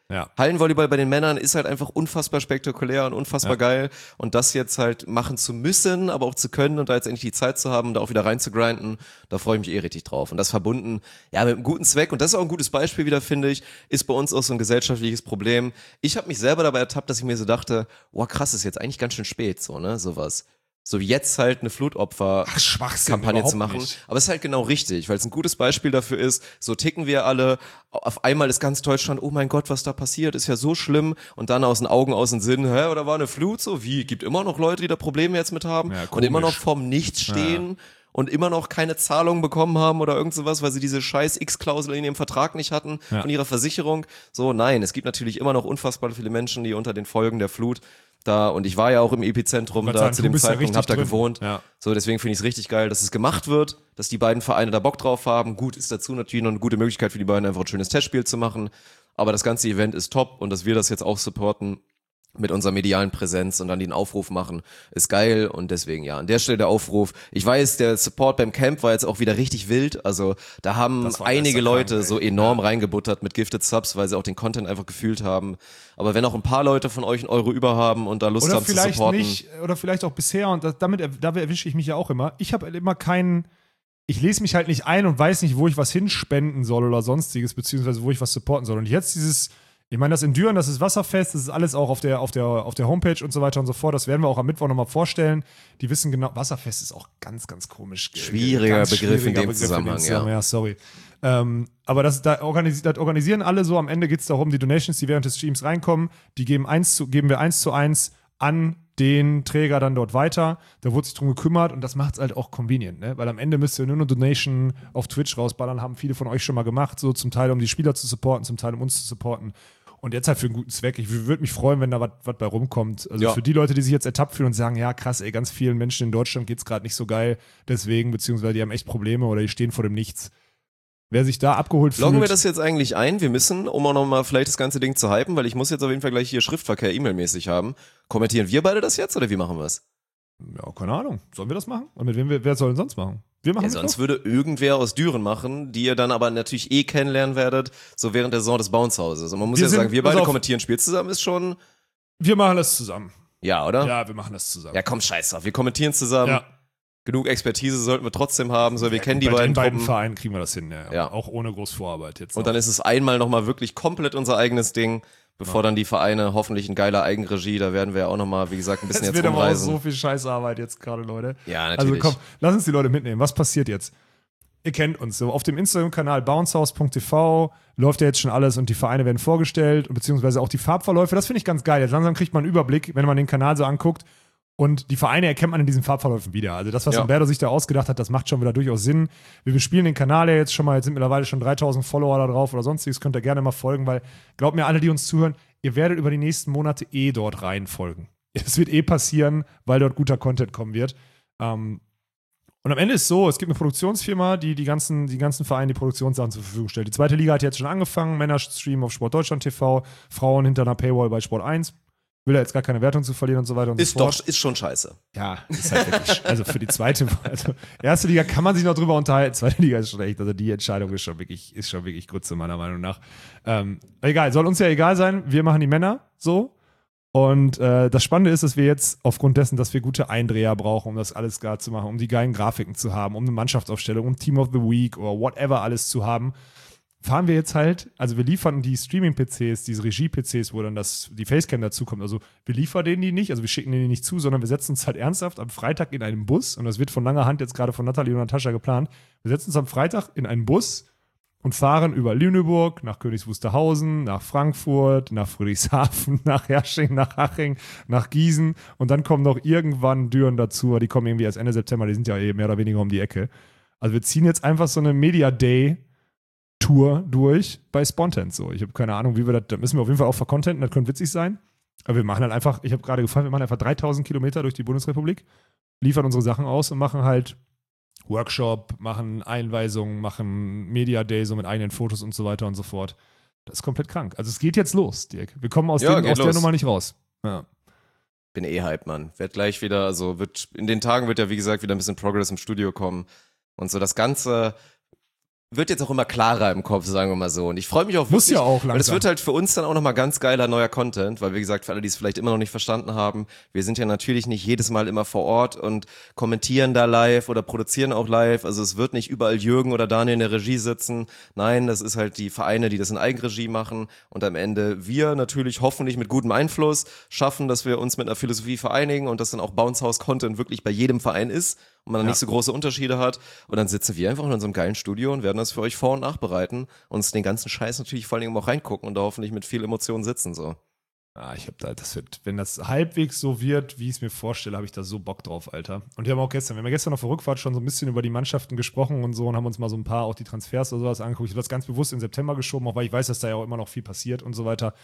Ja. Hallenvolleyball bei den Männern ist halt einfach unfassbar spektakulär und unfassbar Ja. geil. Und das jetzt halt machen zu müssen, aber auch zu können und da jetzt endlich die Zeit zu haben, da auch wieder rein zu grinden, da freue ich mich eh richtig drauf. Und das verbunden, ja, mit einem guten Zweck. Und das ist auch ein gutes Beispiel wieder, finde ich, ist bei uns auch so ein gesellschaftliches Problem. Ich habe mich selber dabei ertappt, dass ich mir so dachte, wow, krass, ist jetzt eigentlich ganz schön spät, so, ne, sowas. So wie jetzt halt eine Flutopfer Ach, Schwachsinn, Kampagne zu überhaupt machen. nicht. Aber es ist halt genau richtig, weil es ein gutes Beispiel dafür ist, so ticken wir alle. Auf einmal ist ganz Deutschland, oh mein Gott, was da passiert, ist ja so schlimm. Und dann aus den Augen, aus den Sinn, hä, oder war eine Flut so? Wie? Gibt immer noch Leute, die da Probleme jetzt mit haben? Ja, und immer noch komisch. vorm Nichts stehen und immer noch keine Zahlung bekommen haben oder irgend sowas, weil sie diese scheiß X-Klausel in ihrem Vertrag nicht hatten Ja. von ihrer Versicherung. So, nein, es gibt natürlich immer noch unfassbar viele Menschen, die unter den Folgen der Flut da, und ich war ja auch im Epizentrum wollte da sagen, zu du dem bist ja Zeitpunkt, richtig hab da drin. gewohnt. Ja. So, deswegen finde ich es richtig geil, dass es gemacht wird, dass die beiden Vereine da Bock drauf haben. Gut, ist dazu natürlich noch eine gute Möglichkeit für die beiden, einfach ein schönes Testspiel zu machen. Aber das ganze Event ist top und dass wir das jetzt auch supporten mit unserer medialen Präsenz und dann den Aufruf machen, ist geil. Und deswegen, ja, an der Stelle der Aufruf. Ich weiß, der Support beim Camp war jetzt auch wieder richtig wild. Also da haben Das war einige geisterkrank, Leute ey. so enorm reingebuttert mit Gifted Subs, weil sie auch den Content einfach gefühlt haben. Aber wenn auch ein paar Leute von euch einen Euro über haben und da Lust Oder haben zu vielleicht supporten. nicht, oder vielleicht auch bisher, und das, damit, da erwische ich mich ja auch immer. Ich habe immer keinen, ich lese mich halt nicht ein und weiß nicht, wo ich was hinspenden soll oder sonstiges, beziehungsweise wo ich was supporten soll. Und jetzt dieses, ich meine, das Enduren, das ist wasserfest, das ist alles auch auf der, auf der, auf der Homepage und so weiter und so fort. Das werden wir auch am Mittwoch nochmal vorstellen. Die wissen genau, wasserfest ist auch ganz, ganz komisch. Schwieriger Ganz Begriff in dem Begriff Zusammenhang, ja. Ja, sorry. Ähm, aber das, da organis das organisieren alle so. Am Ende geht es darum, die Donations, die während des Streams reinkommen, die geben, eins zu, geben wir eins zu eins an den Träger dann dort weiter. Da wurde sich drum gekümmert und das macht es halt auch convenient, ne? Weil am Ende müsst ihr nur eine Donation auf Twitch rausballern, haben viele von euch schon mal gemacht, so zum Teil, um die Spieler zu supporten, zum Teil, um uns zu supporten. Und jetzt halt für einen guten Zweck. Ich würde mich freuen, wenn da was bei rumkommt. Also Ja. für die Leute, die sich jetzt ertappt fühlen und sagen, ja krass, ey, ganz vielen Menschen in Deutschland geht's gerade nicht so geil, deswegen, beziehungsweise die haben echt Probleme oder die stehen vor dem Nichts. Wer sich da abgeholt fühlt. Loggen wir das jetzt eigentlich ein? Wir müssen, um auch nochmal vielleicht das ganze Ding zu hypen, weil ich muss jetzt auf jeden Fall gleich hier Schriftverkehr E-Mail-mäßig haben. Kommentieren wir beide das jetzt oder wie machen wir es? Ja, keine Ahnung. Sollen wir das machen? Und mit wem, wir- wer soll denn sonst machen? Wir machen Ja, es sonst doch. würde irgendwer aus Düren machen, die ihr dann aber natürlich eh kennenlernen werdet, so während der Saison des Bounce-Hauses. Und man muss Wir ja sind- sagen, wir pass beide auf. kommentieren Spiel zusammen, ist schon, Wir machen das zusammen. ja, oder? Ja, wir machen das zusammen. Ja, komm, scheiß drauf. Wir kommentieren zusammen. Ja. Genug Expertise sollten wir trotzdem haben, so wir kennen die Bei beiden den beiden Gruppen. Vereinen kriegen wir das hin, ja. Ja. Auch ohne groß Vorarbeit jetzt. Und noch. dann ist es einmal nochmal wirklich komplett unser eigenes Ding, bevor dann die Vereine hoffentlich in geiler Eigenregie, da werden wir ja auch nochmal, wie gesagt, ein bisschen Es jetzt wird aber auch rumreisen. so viel Scheißarbeit jetzt gerade, Leute. Ja, Also natürlich. komm, lass uns die Leute mitnehmen. Was passiert jetzt? Ihr kennt uns so. Auf dem Instagram-Kanal bouncehouse punkt t v läuft ja jetzt schon alles und die Vereine werden vorgestellt und beziehungsweise auch die Farbverläufe. Das finde ich ganz geil. Jetzt langsam kriegt man einen Überblick, wenn man den Kanal so anguckt. Und die Vereine erkennt man in diesen Farbverläufen wieder. Also das, was Ja. Umberto sich da ausgedacht hat, das macht schon wieder durchaus Sinn. Wir bespielen den Kanal ja jetzt schon mal, jetzt sind mittlerweile schon dreitausend Follower da drauf oder sonstiges, könnt ihr gerne mal folgen, weil, glaubt mir alle, die uns zuhören, ihr werdet über die nächsten Monate eh dort rein folgen. Es wird eh passieren, weil dort guter Content kommen wird. Ähm, und am Ende ist es so, es gibt eine Produktionsfirma, die die ganzen, die ganzen Vereine die Produktionssachen zur Verfügung stellt. Die zweite Liga hat jetzt schon angefangen, Männer streamen auf Sport Deutschland T V, Frauen hinter einer Paywall bei Sport eins. Will da jetzt gar keine Wertung zu verlieren und so weiter und Ist so fort. doch, ist schon scheiße. Ja, ist halt wirklich, also für die zweite, also erste Liga kann man sich noch drüber unterhalten, zweite Liga ist schon echt, also die Entscheidung ist schon wirklich, ist schon wirklich Grütze, meiner Meinung nach. Ähm, egal, soll uns ja egal sein, wir machen die Männer so. Und äh, das Spannende ist, dass wir jetzt aufgrund dessen, dass wir gute Eindreher brauchen, um das alles gar zu machen, um die geilen Grafiken zu haben, um eine Mannschaftsaufstellung, um Team of the Week oder whatever alles zu haben, fahren wir jetzt halt, also wir liefern die Streaming-P Cs, diese Regie-P Cs, wo dann das, die Facecam dazukommt. Also wir liefern denen die nicht, also wir schicken denen die nicht zu, sondern wir setzen uns halt ernsthaft am Freitag in einen Bus, und das wird von langer Hand jetzt gerade von Nathalie und Natascha geplant. Wir setzen uns am Freitag in einen Bus und fahren über Lüneburg, nach Königs Wusterhausen, nach Frankfurt, nach Friedrichshafen, nach Hersching, nach Haching, nach Gießen, und dann kommen noch irgendwann Düren dazu, die kommen irgendwie erst Ende September, die sind ja eh mehr oder weniger um die Ecke. Also wir ziehen jetzt einfach so eine Media Day Tour durch bei Spontent so. Ich habe keine Ahnung, wie wir das, da müssen wir auf jeden Fall auch vercontenten, das könnte witzig sein. Aber wir machen halt einfach, ich habe gerade gefragt, wir machen einfach dreitausend Kilometer durch die Bundesrepublik, liefern unsere Sachen aus und machen halt Workshop, machen Einweisungen, machen Media Day so mit eigenen Fotos und so weiter und so fort. Das ist komplett krank. Also es geht jetzt los, Dirk. Wir kommen aus, Ja, dem, geht aus der los. Nummer nicht raus. Ja. Bin eh hype, Mann. Werd gleich wieder, also wird, in den Tagen wird ja, wie gesagt, wieder ein bisschen Progress im Studio kommen. Und so das Ganze, wird jetzt auch immer klarer im Kopf, sagen wir mal so. Und ich freue mich auch wirklich. Muss ja auch langsam. Und es wird halt für uns dann auch nochmal ganz geiler neuer Content, weil wie gesagt, für alle, die es vielleicht immer noch nicht verstanden haben, wir sind ja natürlich nicht jedes Mal immer vor Ort und kommentieren da live oder produzieren auch live. Also es wird nicht überall Jürgen oder Daniel in der Regie sitzen. Nein, das ist halt die Vereine, die das in Eigenregie machen und am Ende wir natürlich hoffentlich mit gutem Einfluss schaffen, dass wir uns mit einer Philosophie vereinigen und dass dann auch Bounce House Content wirklich bei jedem Verein ist und man dann Ja. nicht so große Unterschiede hat. Und dann sitzen wir einfach in unserem geilen Studio und werden das für euch vor- und nachbereiten und uns den ganzen Scheiß natürlich vor allen Dingen auch reingucken und da hoffentlich mit viel Emotion sitzen, so. Ah, ich hab da, das wird, wenn das halbwegs so wird, wie ich es mir vorstelle, habe ich da so Bock drauf, Alter. Und wir haben auch gestern, wir haben ja gestern auf der Rückfahrt schon so ein bisschen über die Mannschaften gesprochen und so und haben uns mal so ein paar, auch die Transfers oder sowas angeguckt. Ich habe das ganz bewusst in September geschoben, auch weil ich weiß, dass da ja auch immer noch viel passiert und so weiter.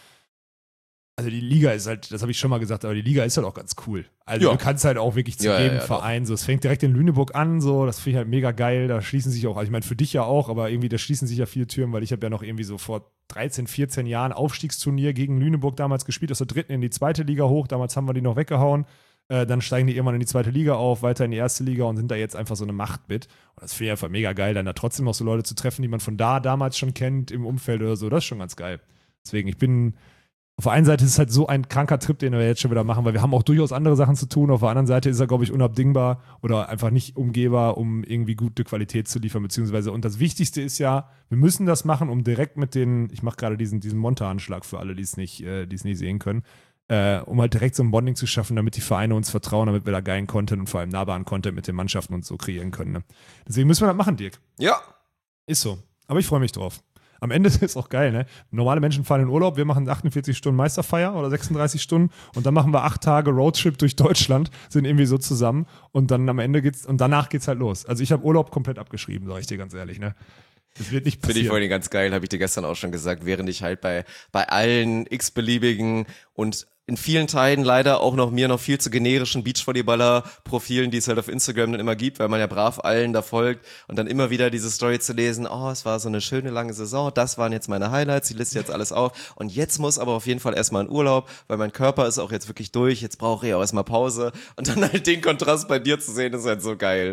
Also die Liga ist halt, das habe ich schon mal gesagt, aber die Liga ist halt auch ganz cool. Also Ja. du kannst halt auch wirklich zu Ja, ja, jedem ja, Verein, so, es fängt direkt in Lüneburg an, so, das finde ich halt mega geil, da schließen sich auch, also ich meine für dich ja auch, aber irgendwie da schließen sich ja viele Türen, weil ich habe ja noch irgendwie so vor dreizehn, vierzehn Jahren Aufstiegsturnier gegen Lüneburg damals gespielt, aus der dritten in die zweite Liga hoch, damals haben wir die noch weggehauen, äh, dann steigen die irgendwann in die zweite Liga auf, weiter in die erste Liga und sind da jetzt einfach so eine Macht mit. Und das finde ich einfach mega geil, dann da trotzdem noch so Leute zu treffen, die man von da damals schon kennt, im Umfeld oder so, das ist schon ganz geil. Deswegen, ich bin auf der einen Seite ist es halt so ein kranker Trip, den wir jetzt schon wieder machen, weil wir haben auch durchaus andere Sachen zu tun. Auf der anderen Seite ist er, glaube ich, unabdingbar oder einfach nicht umgehbar, um irgendwie gute Qualität zu liefern, beziehungsweise, und das Wichtigste ist ja, wir müssen das machen, um direkt mit den, ich mache gerade diesen, diesen Monta-Anschlag für alle, die es nicht, äh, die es nicht sehen können, äh, um halt direkt so ein Bonding zu schaffen, damit die Vereine uns vertrauen, damit wir da geilen Content und vor allem nahbaren Content mit den Mannschaften und so kreieren können. Ne? Deswegen müssen wir das machen, Dirk. Ja. Ist so. Aber ich freue mich drauf. Am Ende ist es auch geil, ne? Normale Menschen fahren in Urlaub, wir machen achtundvierzig Stunden Meisterfeier oder sechsunddreißig Stunden und dann machen wir acht Tage Roadtrip durch Deutschland, sind irgendwie so zusammen und dann am Ende geht's, und danach geht's halt los. Also ich habe Urlaub komplett abgeschrieben, sage ich dir ganz ehrlich, ne? Das wird nicht Finde ich passieren. vorhin ganz geil, habe ich dir gestern auch schon gesagt, während ich halt bei, bei allen x-beliebigen und in vielen Teilen leider auch noch mir noch viel zu generischen Beachvolleyballer-Profilen, die es halt auf Instagram dann immer gibt, weil man ja brav allen da folgt und dann immer wieder diese Story zu lesen, oh, es war so eine schöne lange Saison, das waren jetzt meine Highlights, ich liste jetzt alles auf und jetzt muss aber auf jeden Fall erstmal in Urlaub, weil mein Körper ist auch jetzt wirklich durch, jetzt brauche ich auch erstmal Pause und dann halt den Kontrast bei dir zu sehen, ist halt so geil.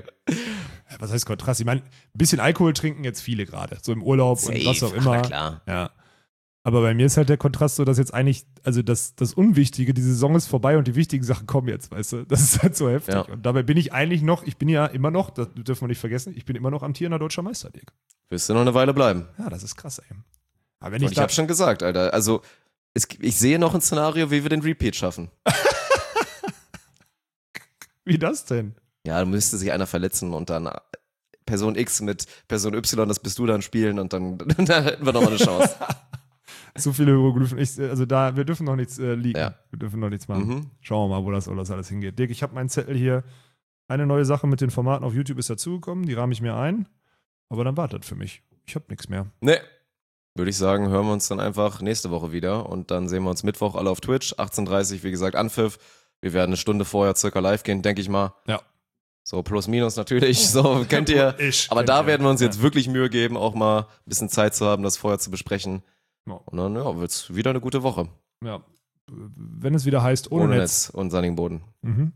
Was heißt Kontrast? Ich meine, ein bisschen Alkohol trinken jetzt viele gerade, so im Urlaub Safe. und was auch Ach, immer. na klar. Ja. Aber bei mir ist halt der Kontrast so, dass jetzt eigentlich, also das, das Unwichtige, die Saison ist vorbei und die wichtigen Sachen kommen jetzt, weißt du? Das ist halt so heftig. Ja. Und dabei bin ich eigentlich noch, ich bin ja immer noch, das dürfen wir nicht vergessen, ich bin immer noch amtierender deutscher Meister, Dirk. Wirst du noch eine Weile bleiben. Ja, das ist krass, ey. Aber wenn Und ich, ich da, habe schon gesagt, Alter, also es, ich sehe noch ein Szenario, wie wir den Repeat schaffen. Wie das denn? Ja, da müsste sich einer verletzen und dann Person X mit Person Y, das bist du dann spielen und dann, dann hätten wir nochmal eine Chance. So viele Hieroglyphen. Ich, also da, wir dürfen noch nichts äh, liegen. Ja. Wir dürfen noch nichts machen. Mhm. Schauen wir mal, wo das, wo das alles hingeht. Dirk, ich habe meinen Zettel hier. Eine neue Sache mit den Formaten auf YouTube ist dazugekommen. Die rahme ich mir ein. Aber dann wartet für mich. Ich habe nichts mehr. Nee. Würde ich sagen, hören wir uns dann einfach nächste Woche wieder und dann sehen wir uns Mittwoch alle auf Twitch, achtzehn Uhr dreißig, wie gesagt, Anpfiff. Wir werden eine Stunde vorher circa live gehen, denke ich mal. Ja. So plus minus natürlich, so kennt ihr. Ich Aber kennt da ihr. werden wir uns Ja. jetzt wirklich Mühe geben, auch mal ein bisschen Zeit zu haben, das vorher zu besprechen. Ja. Und dann ja, wird's wieder eine gute Woche. Ja. Wenn es wieder heißt, ohne, Ohne Netz. Netz und sandigen Boden. Mhm.